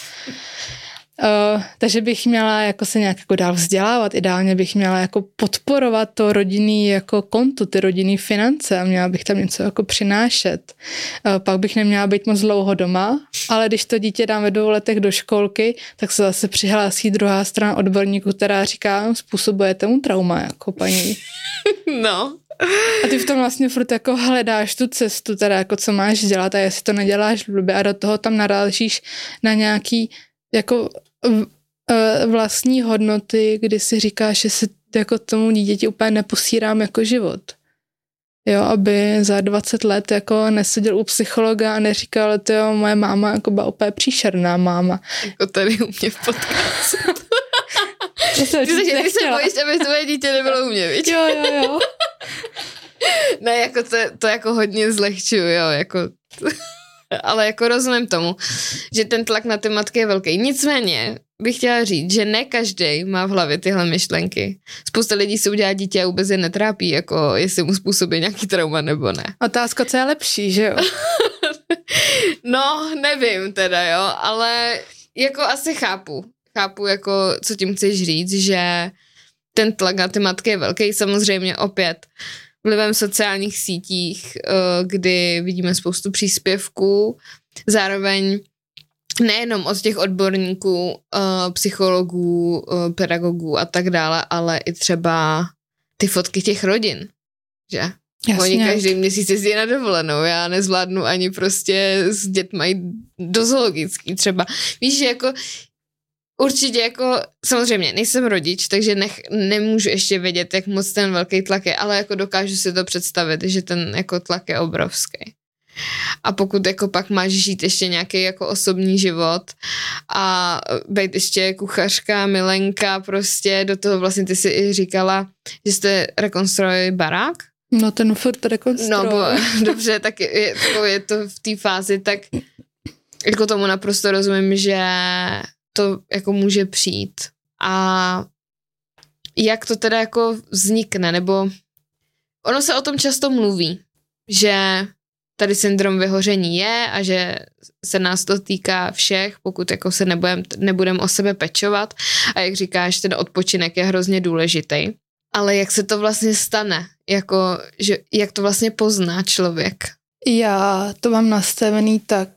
Takže bych měla jako se nějak jako dál vzdělávat, ideálně bych měla jako podporovat to rodinný jako konto, ty rodinný finance a měla bych tam něco jako přinášet. Pak bych neměla být moc dlouho doma, ale když to dítě dám ve 2 letech do školky, tak se zase přihlásí druhá strana odborníků, která říká, způsobujete mu trauma, jako paní. No. A ty v tom vlastně furt jako hledáš tu cestu, teda jako co máš dělat a jestli to neděláš blbě a do toho tam narážíš na nějaký jako vlastní hodnoty, kdy si říkáš, že si jako tomu dítěti úplně neposírám jako život. Jo, aby za 20 let jako neseděl u psychologa a neříkal, tyjo, moje máma jako byla úplně příšerná máma. Jako tady u mě v podcastu. Ty se bojíš, aby tvoje dítě nebylo u mě, viď? Jo. Ne, jako to jako hodně zlehčuju, jo, jako ale jako rozumím tomu, že ten tlak na ty matky je velký. Nicméně bych chtěla říct, že ne každý má v hlavě tyhle myšlenky. Spousta lidí si udělá dítě a vůbec je netrápí, jako jestli mu způsobí nějaký trauma nebo ne. Otázka, co je lepší, že jo? No, nevím teda, jo, ale jako asi chápu, jako co tím chceš říct, že ten tlak na ty matky je velký, samozřejmě opět vlivem sociálních sítích, kdy vidíme spoustu příspěvků, zároveň nejenom od těch odborníků, psychologů, pedagogů a tak dále, ale i třeba ty fotky těch rodin, že? Jasně. Oni každý měsíc jezdí na dovolenou, já nezvládnu ani prostě s dětma jít do zoologický třeba. Víš, že jako určitě jako, samozřejmě nejsem rodič, takže nemůžu ještě vědět, jak moc ten velký tlak je, ale jako dokážu si to představit, že ten jako tlak je obrovský. A pokud jako pak máš žít ještě nějaký jako osobní život a být ještě kuchařka, milenka, prostě do toho vlastně ty si i říkala, že jste rekonstruovali barák? No ten furt rekonstruoval. No dobře, tak je to v té fázi, tak jako tomu naprosto rozumím, že to jako může přijít. A jak to teda jako vznikne, nebo ono se o tom často mluví, že tady syndrom vyhoření je a že se nás to týká všech, pokud jako se nebudem o sebe pečovat a jak říkáš, ten odpočinek je hrozně důležitý. Ale jak se to vlastně stane? Jako, že, jak to vlastně pozná člověk? Já to mám nastavený tak,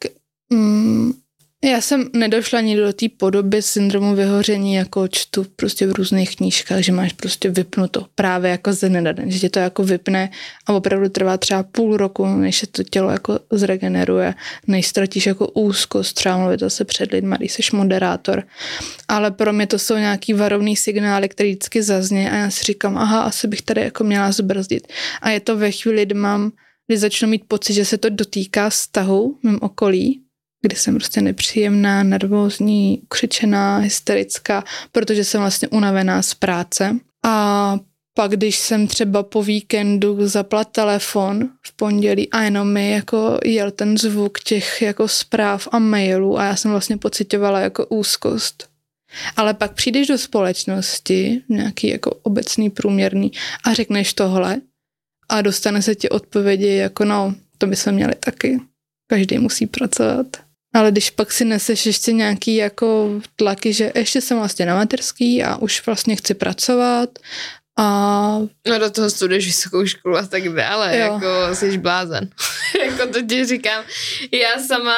já jsem nedošla ani do té podoby syndromu vyhoření, jako čtu prostě v různých knížkách, že máš prostě vypnuto právě jako ze dne na den, že tě to jako vypne a opravdu trvá třeba půl roku, než se to tělo jako zregeneruje, než ztratíš jako úzkost, třeba mluvit zase před lidma, když jsi moderátor. Ale pro mě to jsou nějaký varovný signály, které vždycky zazní a já si říkám, aha, asi bych tady jako měla zbrzdit. A je to ve chvíli, kdy začnu mít pocit, že se to dotýká vztahu mým okolí, kdy jsem prostě nepříjemná, nervózní, ukřičená, hysterická, protože jsem vlastně unavená z práce. A pak, když jsem třeba po víkendu zapla telefon v pondělí a jenom mi jako jel ten zvuk těch jako zpráv a mailů a já jsem vlastně pocitovala jako úzkost. Ale pak přijdeš do společnosti, nějaký jako obecný, průměrný a řekneš tohle a dostane se ti odpovědi jako no, to by jsme měli taky. Každý musí pracovat. Ale když pak si neseš ještě nějaký jako tlaky, že ještě jsem vlastně na mateřský a už vlastně chci pracovat a... No do toho studuješ vysokou školu a tak dále, jo. jako jsi blázen. Jako to ti říkám. Já sama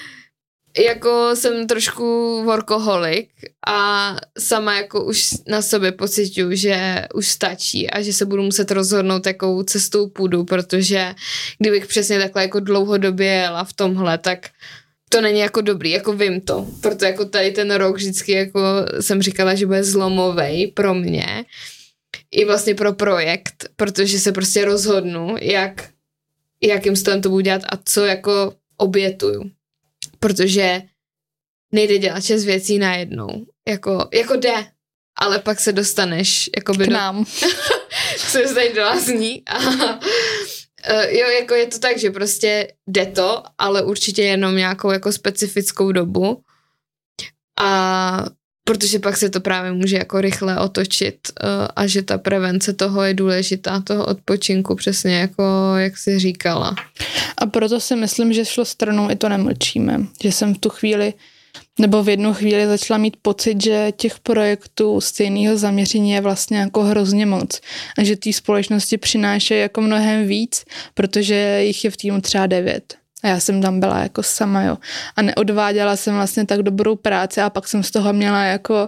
jako jsem trošku workoholik a sama jako už na sobě pociťuju, že už stačí a že se budu muset rozhodnout, jakou cestou půjdu, protože kdybych přesně takhle jako dlouhodobě jela v tomhle, tak to není jako dobrý, jako vím to, proto jako tady ten rok vždycky jako jsem říkala, že bude zlomovej pro mě i vlastně pro projekt, protože se prostě rozhodnu, jakým stylem to budu dělat a co jako obětuju, protože nejde dělat 6 věcí najednou, jako jde, ale pak se dostaneš jakoby k nám. se dostaneš do lázní a jo, jako je to tak, že prostě jde to, ale určitě jenom nějakou jako specifickou dobu a protože pak se to právě může jako rychle otočit a že ta prevence toho je důležitá, toho odpočinku, přesně jako jak jsi říkala. A proto si myslím, že šlo stranou i to nemlčíme, že jsem v tu chvíli nebo v jednu chvíli začala mít pocit, že těch projektů stejného zaměření je vlastně jako hrozně moc a že té společnosti přinášejí jako mnohem víc, protože jich je v týmu třeba 9. A já jsem tam byla jako sama, jo. A neodváděla jsem vlastně tak dobrou práci a pak jsem z toho měla jako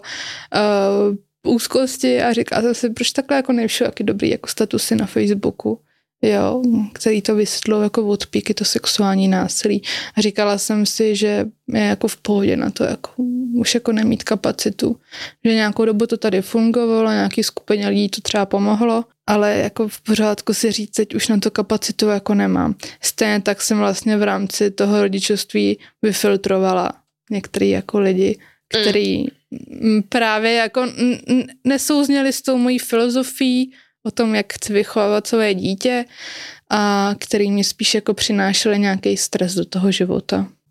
úzkosti a říkala jsem si, proč takhle jako nevšel jaký dobrý jako statusy na Facebooku, jo, který to vysvětlou jako odpíky, to sexuální násilí. A říkala jsem si, že je jako v pohodě na to, jako už jako nemít kapacitu. Že nějakou dobu to tady fungovalo, nějaký skupině lidí to třeba pomohlo, ale jako v pořádku si říct, teď už na to kapacitu jako nemám. Stejně tak jsem vlastně v rámci toho rodičovství vyfiltrovala některý jako lidi, který právě jako nesouzněli s tou mojí filozofií o tom, jak chci vychovávat své dítě a který mě spíš jako přinášeli nějaký stres do toho života.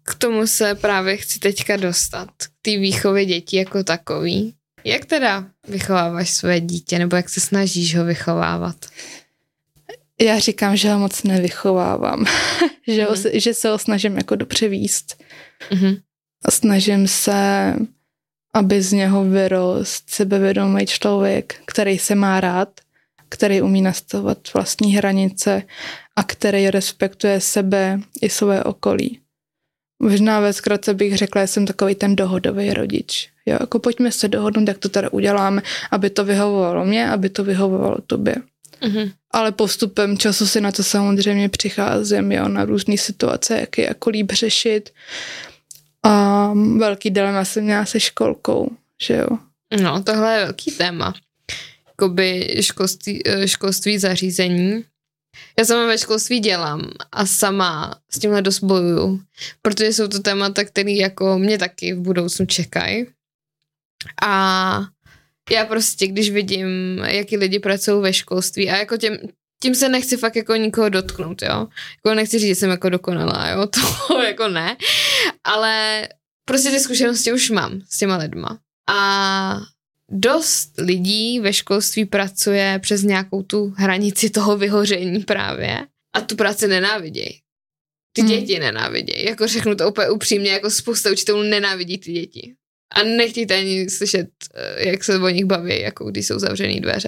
K tomu se právě chci teďka dostat, k té výchově dětí jako takový. Jak teda vychováváš své dítě, nebo jak se snažíš ho vychovávat? Já říkám, že ho moc nevychovávám, že se ho snažím jako dobře vést. A snažím se, aby z něho vyrost sebevědomý člověk, který se má rád, který umí nastavovat vlastní hranice a který respektuje sebe i své okolí. Možná ve zkratce bych řekla, že jsem takový ten dohodový rodič. Jo, jako pojďme se dohodnout, jak to tady uděláme, aby to vyhovovalo mě, aby to vyhovovalo tobě. Ale postupem času si na to samozřejmě přicházím, jo, na různé situace, jak je jako líp řešit. A velký dilema jsem měla se školkou, že jo. No, tohle je velký téma. Jakoby školství zařízení. Já sama ve školství dělám a sama s tímhle dost bojuju, protože jsou to témata, které jako mě taky v budoucnu čekají. A já prostě, když vidím, jaký lidi pracují ve školství a jako tím se nechci fakt jako nikoho dotknout, jo. Jako nechci říct, že jsem jako dokonalá, jo, to jako ne, ale prostě ty zkušenosti už mám s těma lidma. A dost lidí ve školství pracuje přes nějakou tu hranici toho vyhoření právě a tu práci nenávidějí. Ty děti nenávidějí. Jako řeknu to úplně upřímně, jako spousta učitelů nenávidí ty děti. A nechtějte ani slyšet, jak se o nich baví, jako když jsou zavřený dveře.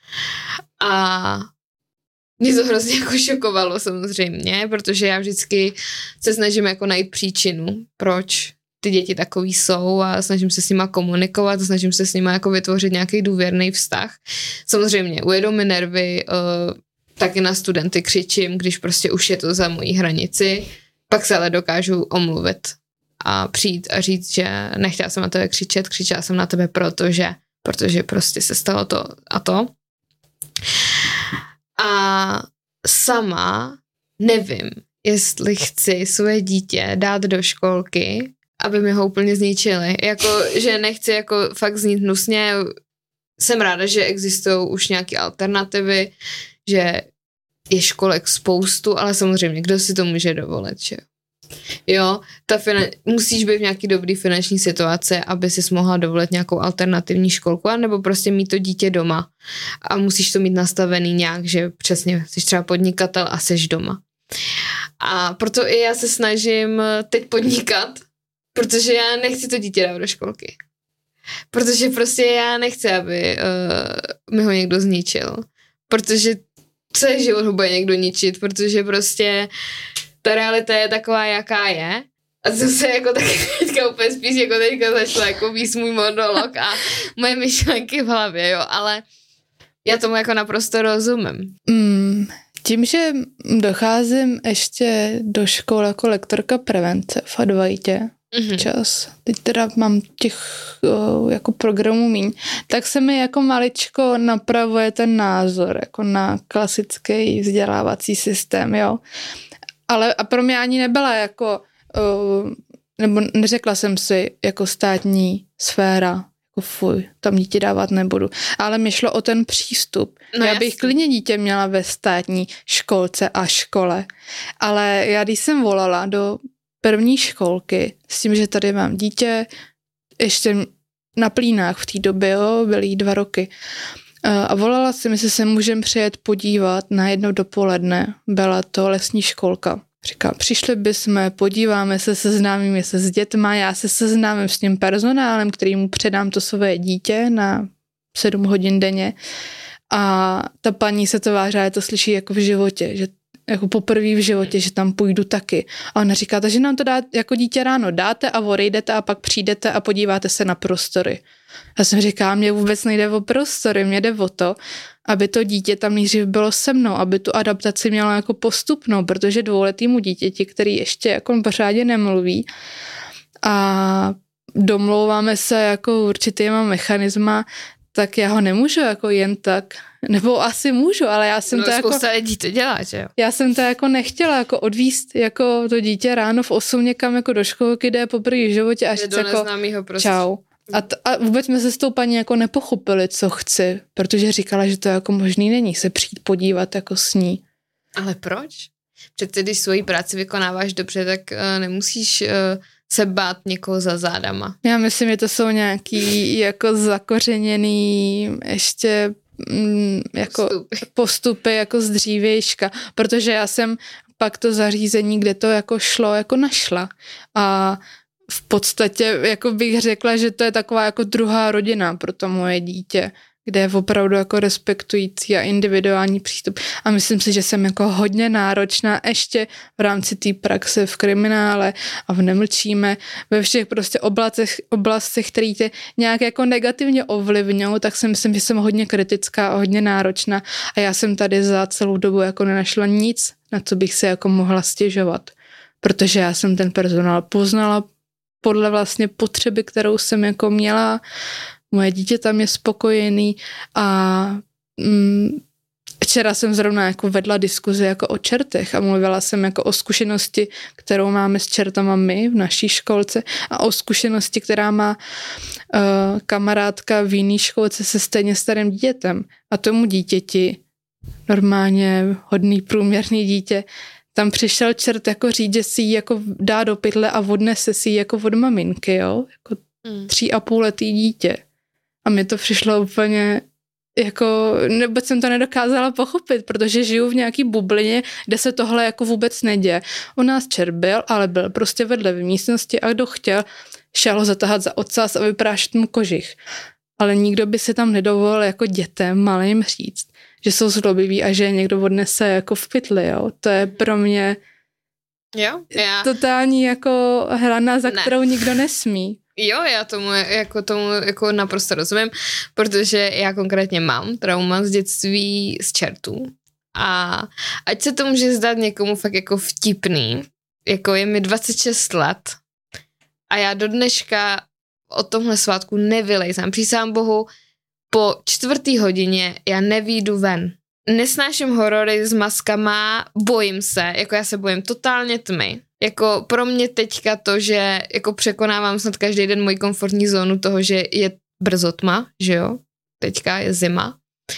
A mě to hrozně jako šokovalo samozřejmě, protože já vždycky se snažím jako najít příčinu, proč ty děti takový jsou a snažím se s nima komunikovat, snažím se s nima jako vytvořit nějaký důvěrný vztah. Samozřejmě ujedou mi nervy, taky na studenty křičím, když prostě už je to za mojí hranici, pak se ale dokážu omluvit a přijít a říct, že nechtěla jsem na tebe křičet, křičela jsem na tebe protože prostě se stalo to a to. A sama nevím, jestli chci svoje dítě dát do školky, aby mi ho úplně zničili. Jako, že nechci jako fakt znít hnusně. Jsem ráda, že existují už nějaké alternativy, že je školek spoustu, ale samozřejmě, kdo si to může dovolit, že jo, musíš být v nějaký dobrý finanční situaci, aby si mohla dovolit nějakou alternativní školku, anebo prostě mít to dítě doma. A musíš to mít nastavený nějak, že přesně jsi třeba podnikatel a seš doma. A proto i já se snažím teď podnikat, protože já nechci to dítě dát do školky. Protože prostě já nechci, aby mi ho někdo zničil. Protože celý život ho bude někdo ničit, protože prostě ta realita je taková, jaká je. A to se jako taky teďka úplně spíš jako teďka začala jako víc můj monolog a moje myšlenky v hlavě, jo, ale já tomu jako naprosto rozumím. Tím, že docházím ještě do školy jako lektorka prevence v Advaitě včas, teď teda mám těch jako programů míň, tak se mi jako maličko napravuje ten názor jako na klasický vzdělávací systém, jo. Ale a pro mě ani nebyla jako, nebo neřekla jsem si jako státní sféra, jako fuj, tam dítě dávat nebudu. Ale mi šlo o ten přístup. No já bych klidně dítě měla ve státní školce a škole. Ale já když jsem volala do první školky s tím, že tady mám dítě, ještě na Plínách v té době, jo, byly jí 2 roky, a volala jsem, jestli se můžem přijet podívat na jedno dopoledne. Byla to lesní školka. Říkám, přišli bychom, podíváme se, seznámíme se s dětma, já se seznámím s tím personálem, kterýmu předám to své dítě na 7 hodin denně. A ta paní se tváří, to slyší jako v životě, že jako poprvé v životě, že tam půjdu taky. A ona říká, takže nám to dá jako dítě ráno dáte a odejdete a pak přijdete a podíváte se na prostory. Já jsem říkala, mě vůbec nejde o prostory, mě jde o to, aby to dítě tam nejdřív bylo se mnou, aby tu adaptaci měla jako postupnou, protože 2letýmu dítěti, který ještě jako pořádně nemluví a domlouváme se jako určitýma mechanisma, tak já ho nemůžu jako jen tak, nebo asi můžu, ale já jsem to jako... spousta lidí to dělá, že jo? Já jsem to jako nechtěla jako odvízt jako to dítě ráno v 8 někam jako do školky, jde poprvé v životě a říct jako čau. A vůbec jsme se s tou paní jako nepochopili, co chci, protože říkala, že to jako možný není se přijít podívat jako s ní. Ale proč? Přece když svoji práci vykonáváš dobře, tak nemusíš se bát někoho za zádama. Já myslím, že to jsou nějaký jako zakořeněný ještě jako postupy jako z dřívějška, protože já jsem pak to zařízení, kde to jako šlo, jako našla. A v podstatě jako bych řekla, že to je taková jako druhá rodina pro to moje dítě, kde je opravdu jako respektující a individuální přístup. A myslím si, že jsem jako hodně náročná ještě v rámci té praxe v kriminále a v Nemlčíme, ve všech prostě oblastech, které tě nějak jako negativně ovlivňují, tak si myslím, že jsem hodně kritická a hodně náročná a já jsem tady za celou dobu jako nenašla nic, na co bych se jako mohla stěžovat. Protože já jsem ten personál poznala podle vlastně potřeby, kterou jsem jako měla. Moje dítě tam je spokojený a včera jsem zrovna jako vedla diskuzi jako o čertech a mluvila jsem jako o zkušenosti, kterou máme s čertama my v naší školce a o zkušenosti, která má kamarádka v jiný školce se stejně starým dítětem. A tomu dítěti, normálně hodný průměrný dítě, tam přišel čert jako říct, že si ji jako dá do pytle a odnese si ji jako od maminky, jo? Jako 3,5letý dítě. A mi to přišlo úplně jako, nebo jsem to nedokázala pochopit, protože žiju v nějaký bublině, kde se tohle jako vůbec neděje. U nás čert byl, ale byl prostě vedle v místnosti a kdo chtěl, šel ho zatahat za ocas a vyprášet mu kožich. Ale nikdo by si tam nedovolil jako dětem malým říct, že jsou zlobiví a že je někdo odnese jako v pytli, jo. To je pro mě totální jako hrana, za kterou nikdo nesmí. Jo, já tomu jako naprosto rozumím, protože já konkrétně mám trauma z dětství z čertů. A ať se to může zdát někomu fakt jako vtipný, jako je mi 26 let a já do dneška o tomhle svátku nevylejzám. Přísahám Bohu, po 4. hodině já nevyjdu ven. Nesnáším horory s maskama, bojím se, jako já se bojím totálně tmy. Jako pro mě teďka to, že jako překonávám snad každý den moji komfortní zónu toho, že je brzo tma, že jo, teďka je zima.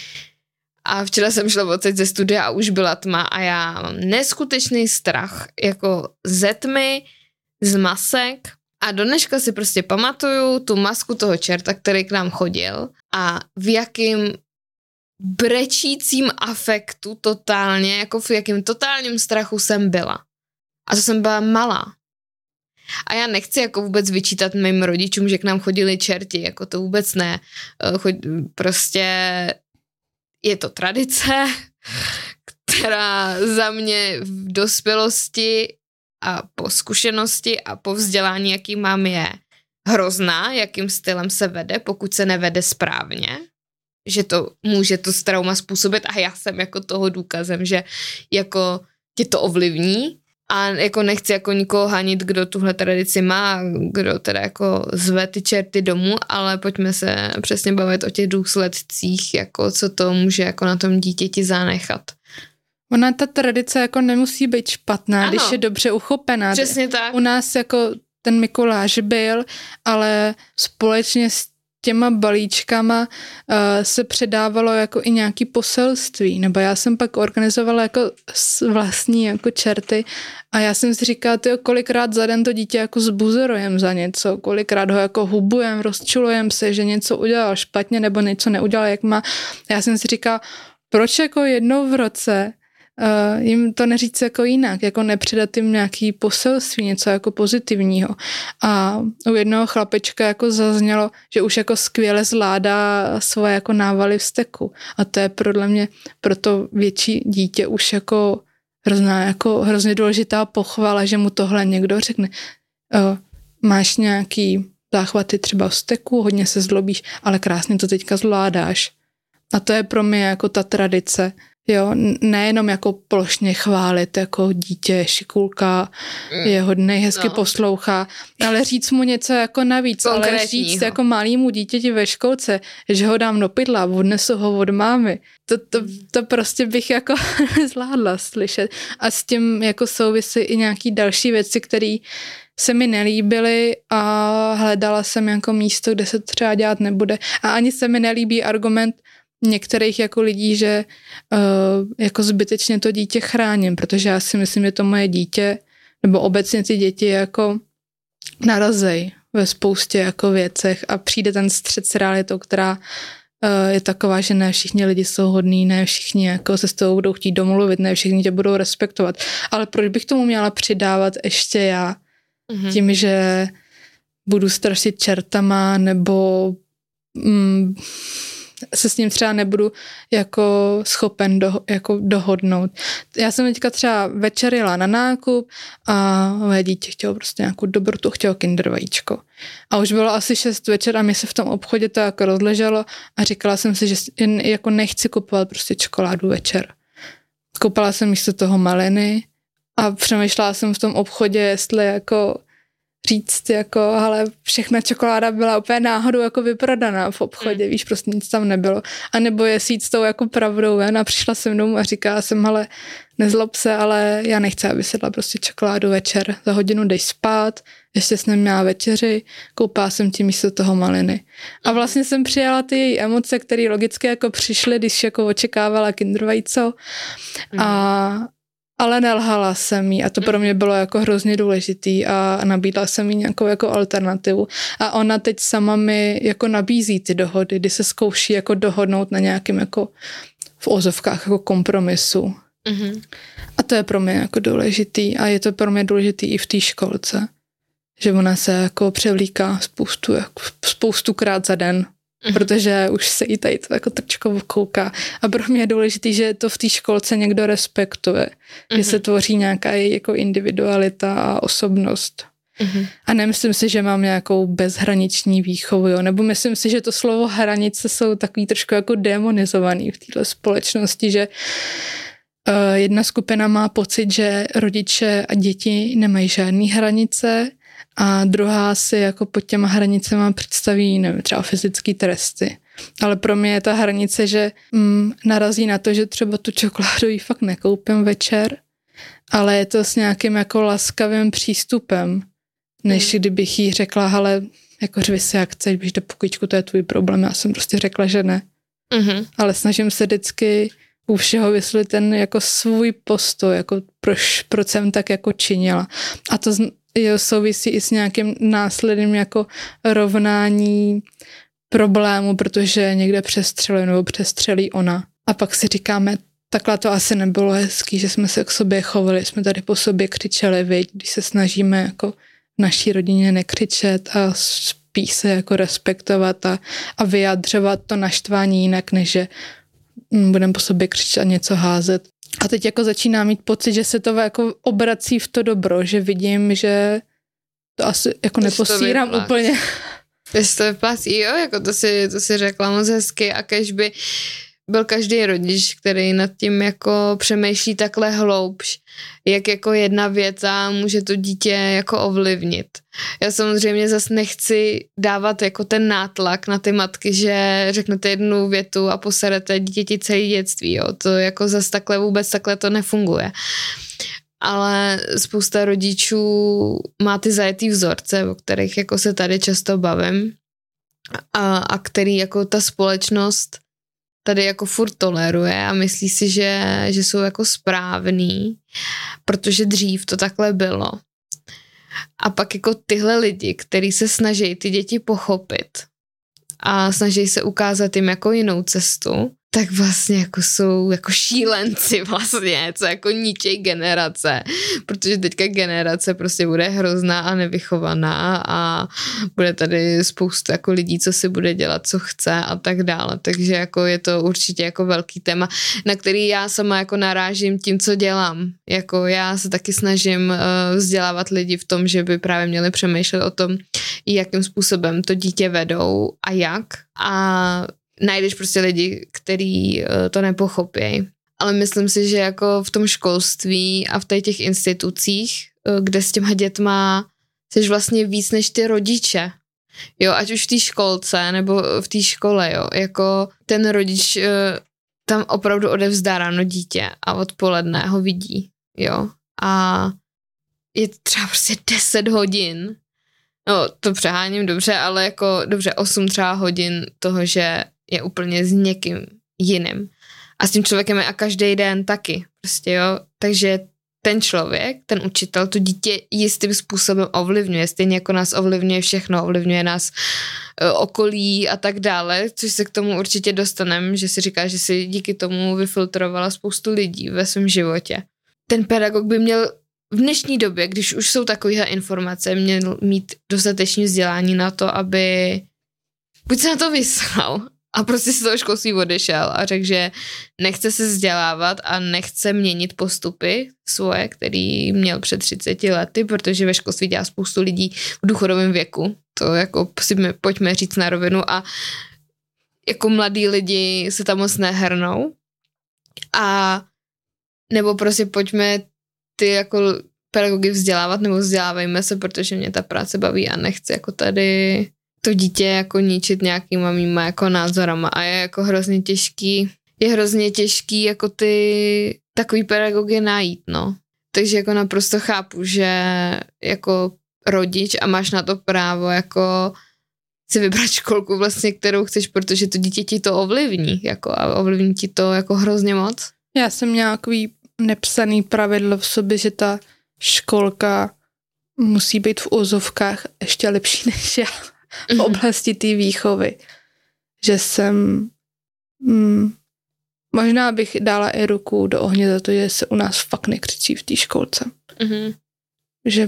A včera jsem šla odsaď ze studia a už byla tma a já mám neskutečný strach jako ze tmy, z masek a do dneška si prostě pamatuju tu masku toho čerta, který k nám chodil a v jakým brečícím afektu totálně, jako v jakým totálním strachu jsem byla. A to jsem byla malá. A já nechci jako vůbec vyčítat mým rodičům, že k nám chodili čerti, jako to vůbec ne. Prostě je to tradice, která za mě v dospělosti a po zkušenosti a po vzdělání, jaký mám, je hrozná, jakým stylem se vede, pokud se nevede správně, že to může to trauma způsobit a já jsem jako toho důkazem, že jako tě to ovlivní a jako nechci jako nikoho hanit, kdo tuhle tradici má, kdo teda jako zve ty čerty domů, ale pojďme se přesně bavit o těch důsledcích, jako co to může jako na tom dítěti zanechat. Ona ta tradice jako nemusí být špatná, ano, když je dobře uchopená. Přesně tak. U nás jako ten Mikuláš byl, ale společně s těma balíčkama se předávalo jako i nějaký poselství, nebo já jsem pak organizovala jako vlastní jako čerty a já jsem si říkala, tyjo, kolikrát za den to dítě jako zbuzerujem za něco, kolikrát ho jako hubujem, rozčulujem se, že něco udělal špatně nebo něco neudělal, jak má. Já jsem si říkala, proč jako jednou v roce jim to neříct jako jinak, jako nepředat jim nějaký poselství, něco jako pozitivního. A u jednoho chlapečka jako zaznělo, že už jako skvěle zvládá svoje jako návaly vzteku. A to je podle mě pro to větší dítě už jako hrozně důležitá pochvala, že mu tohle někdo řekne. Máš nějaký záchvaty třeba vzteku, hodně se zlobíš, ale krásně to teďka zvládáš. A to je pro mě jako ta tradice. Jo, nejenom jako plošně chválit, jako dítě je šikulka, je hodnej, hezky poslouchá, ale říct mu něco jako navíc, ale říct jako malýmu dítěti ve školce, že ho dám do pytla, odnesu ho od mámy, to prostě bych jako zvládla slyšet. A s tím jako souvisí i nějaký další věci, které se mi nelíbily a hledala jsem jako místo, kde se třeba dělat nebude. A ani se mi nelíbí argument, některých jako lidí, že jako zbytečně to dítě chráním, protože já si myslím, že to moje dítě, nebo obecně ty děti jako narazej ve spoustě jako věcech a přijde ten střet s realitou, která je taková, že ne všichni lidi jsou hodní, ne všichni jako se s tebou budou chtít domluvit, ne všichni tě budou respektovat. Ale proč bych tomu měla přidávat ještě já? Tím, že budu strašit čertama nebo se s ním třeba nebudu jako schopen jako dohodnout. Já jsem teďka třeba večer jela na nákup a moje dítě chtělo prostě nějakou dobrotu, chtělo kinder vajíčko. A už bylo asi 6 večer a mi se v tom obchodě to jako rozleželo a říkala jsem si, že jako nechci kupovat prostě čokoládu večer. Koupala jsem místo toho maliny a přemýšlela jsem v tom obchodě, jestli jako říct, jako, ale všechna čokoláda byla úplně náhodou jako vyprodaná v obchodě, víš, prostě nic tam nebylo. A nebo je jít s tou jako pravdou ven a přišla se mnou a říkala jsem, ale nezlob se, ale já nechci, aby si dala prostě čokoládu večer. Za hodinu dej spát, ještě jsem neměla večeři, koupala jsem ti místo toho maliny. A vlastně jsem přijala ty její emoce, které logicky jako přišly, když jako očekávala kinder vajíčko. Ale nelhala jsem jí a to pro mě bylo jako hrozně důležitý a nabídla jsem jí nějakou jako alternativu. A ona teď sama mi jako nabízí ty dohody, kdy se zkouší jako dohodnout na nějakým jako v ozovkách jako kompromisu. A to je pro mě jako důležitý a je to pro mě důležitý i v té školce, že ona se jako převlíká spoustukrát za den. Protože už se jí tady to jako trčkovo kouká. A pro mě je důležitý, že to v té školce někdo respektuje. Že se tvoří nějaká jako individualita a osobnost. A nemyslím si, že mám nějakou bezhraniční výchovu, jo? Nebo myslím si, že to slovo hranice jsou takový trošku jako demonizovaný v této společnosti, že jedna skupina má pocit, že rodiče a děti nemají žádný hranice a druhá si jako pod těma hranicema představí, nevím, třeba fyzické tresty. Ale pro mě je ta hranice, že narazí na to, že třeba tu čokoládu jí fakt nekoupím večer, ale je to s nějakým jako laskavým přístupem, než kdybych jí řekla, hele, jako řvi si jak chceš, běž do pokojíčku, to je tvůj problém. Já jsem prostě řekla, že ne. Ale snažím se vždycky u všeho vysvětlit ten jako svůj postoj, jako proč jsem tak jako činila. A to souvisí i s nějakým následným jako rovnání problému, protože někde přestřeluje nebo přestřelí ona. A pak si říkáme, takhle to asi nebylo hezký, že jsme se k sobě chovali, jsme tady po sobě křičeli, viď, když se snažíme jako v naší rodině nekřičet a spíš se jako respektovat a vyjadřovat to naštvání jinak, než že budeme po sobě křičet a něco házet. A teď jako začínám mít pocit, že se to jako obrací v to dobro, že vidím, že to asi jako neposírám úplně. Když to vyplácí, jo, jako to si řekla moc hezky a kež by byl každý rodič, který nad tím jako přemýšlí takhle hloubš, jak jako jedna věta může to dítě jako ovlivnit. Já samozřejmě zase nechci dávat jako ten nátlak na ty matky, že řeknete jednu větu a poserete dítěti celé dětství, jo. To jako zase takhle vůbec takhle to nefunguje. Ale spousta rodičů má ty zajetý vzorce, o kterých jako se tady často bavím a který jako ta společnost tady jako furt toleruje a myslí si, že jsou jako správný, protože dřív to takhle bylo. A pak jako tyhle lidi, kteří se snaží ty děti pochopit a snaží se ukázat jim jako jinou cestu, tak vlastně jako jsou jako šílenci vlastně, co jako ničej generace, protože teďka generace prostě bude hrozná a nevychovaná a bude tady spoustu jako lidí, co si bude dělat, co chce a tak dále, takže jako je to určitě jako velký téma, na který já sama jako narážím tím, co dělám, jako já se taky snažím vzdělávat lidi v tom, že by právě měli přemýšlet o tom, jakým způsobem to dítě vedou a jak a najdeš prostě lidi, kteří to nepochopí. Ale myslím si, že jako v tom školství a v těch institucích, kde s těma dětma jsi vlastně víc než ty rodiče. Jo, ať už v té školce nebo v té škole, jo. Jako ten rodič tam opravdu odevzdá ráno dítě a odpoledne ho vidí, jo. A je třeba prostě 10 hodin. No, to přeháním dobře, ale jako dobře 8 třeba hodin toho, že je úplně s někým jiným. A s tím člověkem je a každý den taky. Prostě jo. Takže ten člověk, ten učitel, to dítě jistým způsobem ovlivňuje. Stejně jako nás ovlivňuje všechno. Ovlivňuje nás okolí a tak dále. Což se k tomu určitě dostaneme, že si říká, že si díky tomu vyfiltrovala spoustu lidí ve svém životě. Ten pedagog by měl v dnešní době, když už jsou takovéhle informace, měl mít dostatečné vzdělání na to, aby buď se na to vyslal a prostě z toho školství odešel a řekl, že nechce se vzdělávat a nechce měnit postupy svoje, který měl před 30 lety, protože ve školství dělá spoustu lidí v důchodovém věku. To jako si pojďme říct na rovinu a jako mladí lidi se tam moc nehrnou a nebo prostě pojďme ty jako pedagogy vzdělávat nebo vzdělávejme se, protože mě ta práce baví a nechci jako tady to dítě jako ničit nějakýma mýma jako názorama a je jako hrozně těžký jako ty takový pedagogy najít, no. Takže jako naprosto chápu, že jako rodič a máš na to právo jako si vybrat školku vlastně, kterou chceš, protože to dítě ti to ovlivní jako a ovlivní ti to jako hrozně moc. Já jsem měla takový nepsaný pravidlo v sobě, že ta školka musí být v úzovkách ještě lepší než já v oblasti té výchovy. Že jsem možná bych dala i ruku do ohně za to, že se u nás fakt nekřičí v té školce. Že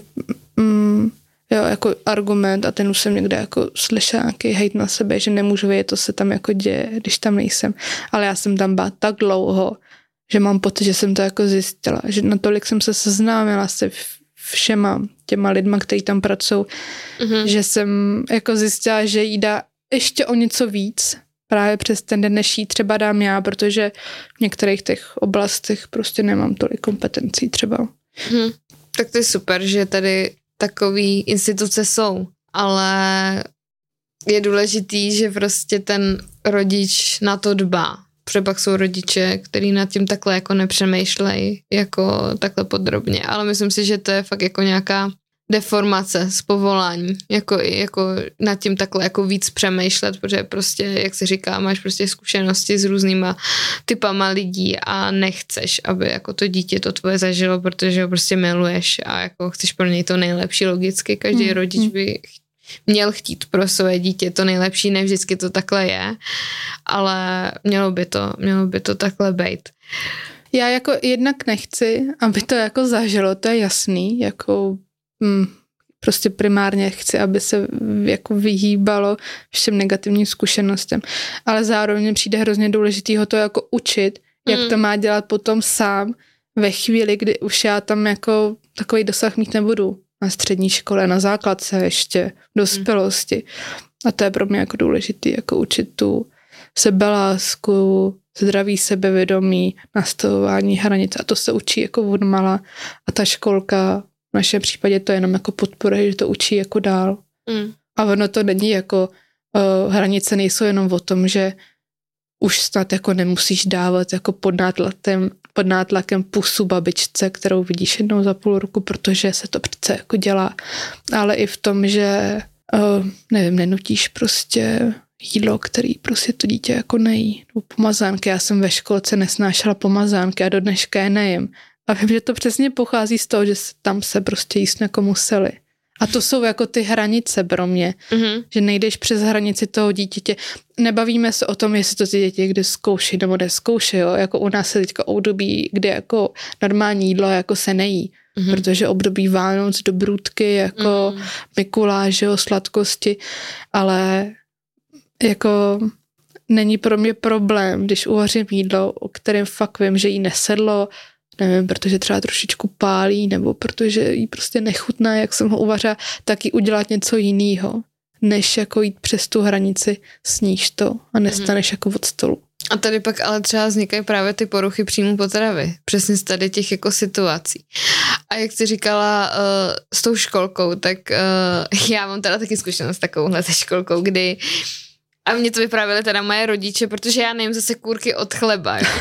jo, jako argument a ten už jsem někde jako slyšela nějaký hejt na sebe, že nemůžu vědět, to se tam jako děje, když tam nejsem. Ale já jsem tam byla tak dlouho, že mám pocit, že jsem to jako zjistila, že natolik jsem se seznámila se všema těma lidma, kteří tam pracují, že jsem jako zjistila, že jí dá ještě o něco víc právě přes ten den, než jí třeba dám já, protože v některých těch oblastech prostě nemám tolik kompetencí třeba. Tak to je super, že tady takový instituce jsou, ale je důležitý, že prostě ten rodič na to dbá. Protože pak jsou rodiče, kteří nad tím takhle jako nepřemýšlejí jako takhle podrobně, ale myslím si, že to je fakt jako nějaká deformace z povolání, jako nad tím takhle jako víc přemýšlet, protože prostě, jak se říká, máš prostě zkušenosti s různýma typama lidí a nechceš, aby jako to dítě to tvoje zažilo, protože ho prostě miluješ a jako chceš pro něj to nejlepší logicky, každý rodič by měl chtít pro své dítě to nejlepší, ne vždycky to takhle je, ale mělo by to takhle být. Já jako jednak nechci, aby to jako zažilo, to je jasný, jako prostě primárně chci, aby se jako vyhýbalo všem negativním zkušenostem, ale zároveň přijde hrozně důležitý ho to jako učit, jak to má dělat potom sám ve chvíli, kdy už já tam jako takový dosah mít nebudu na střední škole, na základce ještě, v dospělosti. A to je pro mě jako důležitý, jako učit tu sebelásku, zdravý sebevědomí, nastavování hranic. A to se učí jako od mala. A ta školka v našem případě to jenom jako podporuje, že to učí jako dál. A ono to není jako hranice nejsou jenom o tom, že už snad jako nemusíš dávat jako pod nátlakem pusu babičce, kterou vidíš jednou za půl roku, protože se to přece jako dělá. Ale i v tom, že nevím, nenutíš prostě jídlo, který prostě to dítě jako nejí. Pomazánky. Já jsem ve školce nesnášela pomazánky a do dneška je nejím. A vím, že to přesně pochází z toho, že tam se prostě jíst jako museli. A to jsou jako ty hranice pro mě, že nejdeš přes hranici toho dítěte. Nebavíme se o tom, jestli to ty děti kdy zkouší nebo nezkouší, jo. Jako u nás se teďka období, kdy jako normální jídlo jako se nejí, protože období Vánoc, dobrůdky, jako Mikuláš, jo, sladkosti, ale jako není pro mě problém, když uvařím jídlo, o kterém fakt vím, že jí nesedlo, nevím, protože třeba trošičku pálí, nebo protože jí prostě nechutná, jak jsem ho uvařila, tak jí udělat něco jiného, než jako jít přes tu hranici, sníš to a nestaneš jako od stolu. A tady pak ale třeba vznikají právě ty poruchy příjmu potravy. Přesně z tady těch jako situací. A jak jsi říkala s tou školkou, tak já mám teda taky zkušenost s takovouhle se školkou, kdy a mě to vyprávěly teda moje rodiče, protože já nejím zase kůrky od chleba. Jo.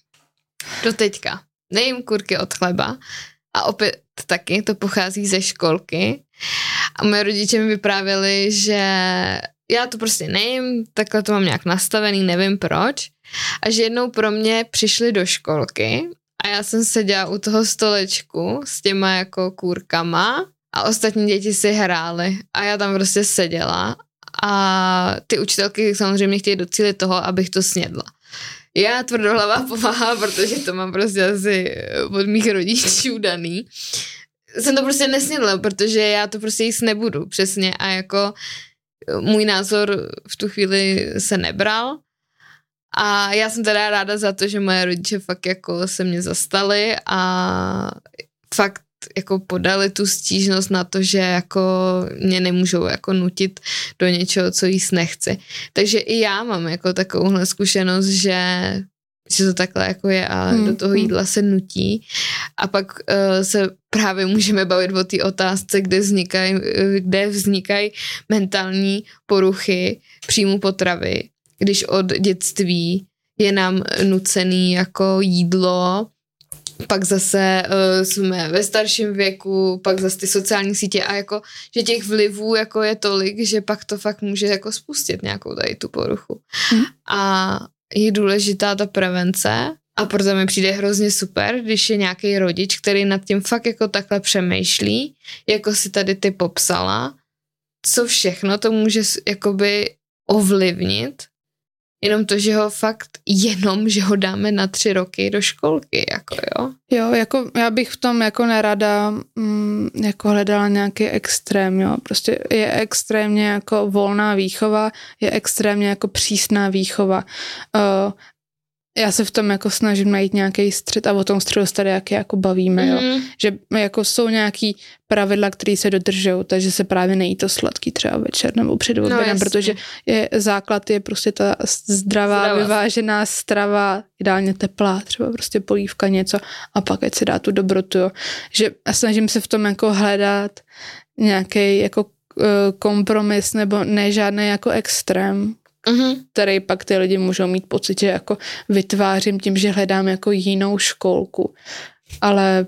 Do teďka. Nejím kůrky od chleba a opět taky to pochází ze školky a moje rodiče mi vyprávěli, že já to prostě nejím, takhle to mám nějak nastavený, nevím proč. A že jednou pro mě přišli do školky a já jsem seděla u toho stolečku s těma jako kůrkama a ostatní děti si hrály a já tam prostě seděla a ty učitelky samozřejmě chtějí docílit toho, abych to snědla. Já tvrdohlava pomáhám, protože to mám prostě asi od mých rodičů daný. Jsem to prostě nesnědla, protože já to prostě jíst nebudu, přesně. A jako můj názor v tu chvíli se nebral. A já jsem teda ráda za to, že moje rodiče fakt jako se mě zastali a fakt jako podali tu stížnost na to, že jako mě nemůžou jako nutit do něčeho, co jíst nechci. Takže i já mám jako takovouhle zkušenost, že to takhle jako je a do toho jídla se nutí. A pak se právě můžeme bavit o té otázce, kde vznikají mentální poruchy příjmu potravy, když od dětství je nám nucený jako jídlo, pak zase jsme ve starším věku, pak zase ty sociální sítě a jako, že těch vlivů jako je tolik, že pak to fakt může jako spustit nějakou tady tu poruchu. A je důležitá ta prevence a proto mi přijde hrozně super, když je nějaký rodič, který nad tím fakt jako takhle přemýšlí, jako si tady ty popsala, co všechno to může jakoby ovlivnit, jenom to, že ho fakt že ho dáme na 3 roky do školky, jako jo. Jo, jako já bych v tom jako nerada jako hledala nějaký extrém, jo. Prostě je extrémně jako volná výchova, je extrémně jako přísná výchova. Já se v tom jako snažím najít nějaký střed a o tom středu se tady jako bavíme, jo. Že jako jsou nějaký pravidla, které se dodržují, takže se právě nejí to sladký třeba večer nebo před obědem, protože základ je prostě ta zdravá, vyvážená strava, ideálně teplá, třeba prostě polívka něco a pak ať se dá tu dobrotu, jo. Že snažím se v tom jako hledat nějaký jako kompromis nebo ne žádný jako extrém, který pak ty lidi můžou mít pocit, že jako vytvářím tím, že hledám jako jinou školku. Ale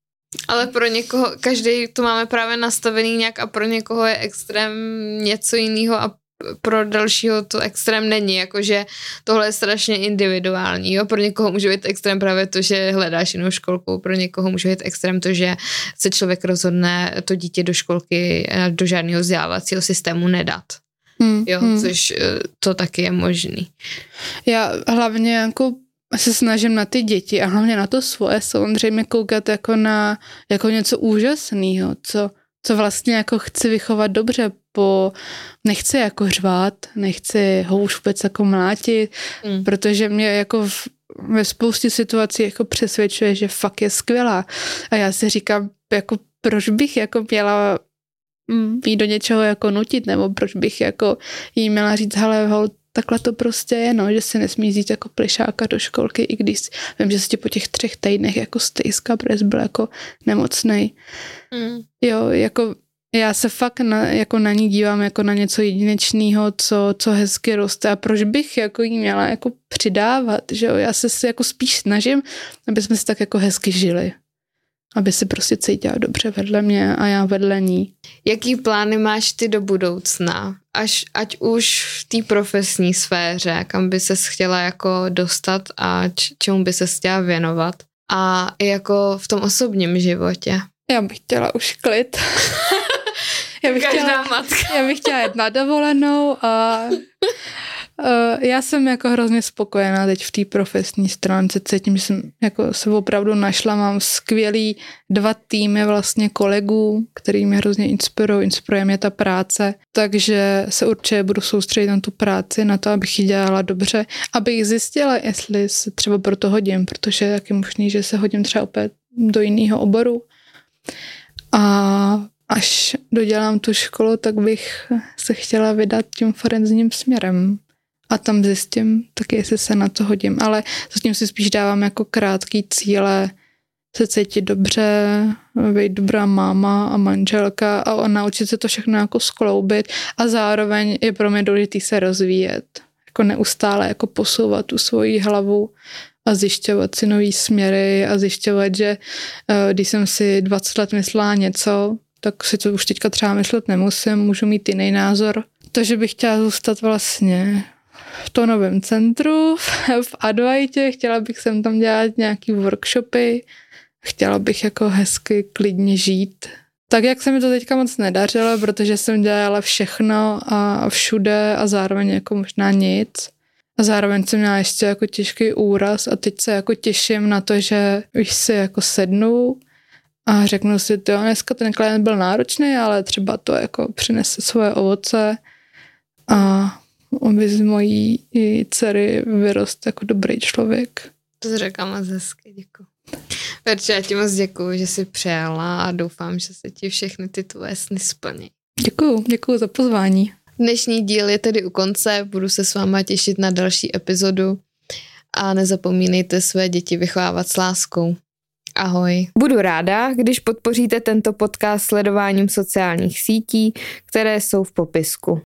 pro někoho, každý to máme právě nastavený nějak a pro někoho je extrém něco jiného a pro dalšího to extrém není, jakože tohle je strašně individuální, jo, pro někoho může být extrém právě to, že hledáš jinou školku, pro někoho může být extrém to, že se člověk rozhodne to dítě do školky, do žádného vzdělávacího systému nedat. Což to taky je možný. Já hlavně jako se snažím na ty děti a hlavně na to svoje samozřejmě koukat jako na jako něco úžasného, co vlastně jako chci vychovat dobře, nechci jako řvát, nechci ho už vůbec jako mlátit, protože mě jako ve spoustě situací jako přesvědčuje, že fakt je skvělá. A já si říkám, jako proč bych jako měla jí do něčeho jako nutit, nebo proč bych jako jí měla říct, hele, hol, takhle to prostě je, no, že si nesmí jít jako plišáka do školky, i když vím, že se ti po těch 3 týdnech jako stejská, protože jsi byl jako nemocnej. Jo, jako já se fakt na ní dívám jako na něco jedinečného, co hezky roste a proč bych jako jí měla jako přidávat, že jo, já se jako spíš snažím, aby jsme si tak jako hezky žili. Aby si prostě cítila dobře vedle mě a já vedle ní. Jaký plány máš ty do budoucna? Ať už v té profesní sféře, kam by ses chtěla jako dostat a čemu by ses chtěla věnovat? A i jako v tom osobním životě? Já bych chtěla už klid. Každá matka. Já bych chtěla jít na dovolenou a já jsem jako hrozně spokojená teď v té profesní stránce, cítím, že jsem jako se opravdu našla, mám skvělý 2 týmy vlastně kolegů, který mě hrozně inspiruje mě ta práce, takže se určitě budu soustředit na tu práci, na to, abych ji dělala dobře, abych zjistila, jestli se třeba pro to hodím, protože je taky možný, že se hodím třeba opět do jiného oboru a až dodělám tu školu, tak bych se chtěla vydat tím forenzním směrem. A tam zjistím taky, jestli se na to hodím. Ale zatím si spíš dávám jako krátký cíle, se cítit dobře, být dobrá máma a manželka a naučit se to všechno jako skloubit. A zároveň je pro mě důležitý se rozvíjet. Jako neustále jako posouvat tu svoji hlavu a zjišťovat si nový směry a zjišťovat, že když jsem si 20 let myslela něco, tak si to už teďka třeba myslet nemusím, můžu mít jiný názor. to, že bych chtěla zůstat vlastně v tom novém centru, v Advaitě, chtěla bych sem tam dělat nějaký workshopy, chtěla bych jako hezky, klidně žít. Tak, jak se mi to teďka moc nedařilo, protože jsem dělala všechno a všude a zároveň jako možná nic. A zároveň jsem měla ještě jako těžký úraz a teď se jako těším na to, že už si jako sednu a řeknu si, jo, dneska ten klient byl náročný, ale třeba to jako přinese svoje ovoce a aby z mojí dcery vyrost jako dobrý člověk. To řekla moc hezky, děkuji. Verče, já ti moc děkuji, že jsi přijala a doufám, že se ti všechny ty tvoje sny splní. Děkuji za pozvání. Dnešní díl je tedy u konce, budu se s váma těšit na další epizodu a nezapomínejte své děti vychovávat s láskou. Ahoj. Budu ráda, když podpoříte tento podcast sledováním sociálních sítí, které jsou v popisku.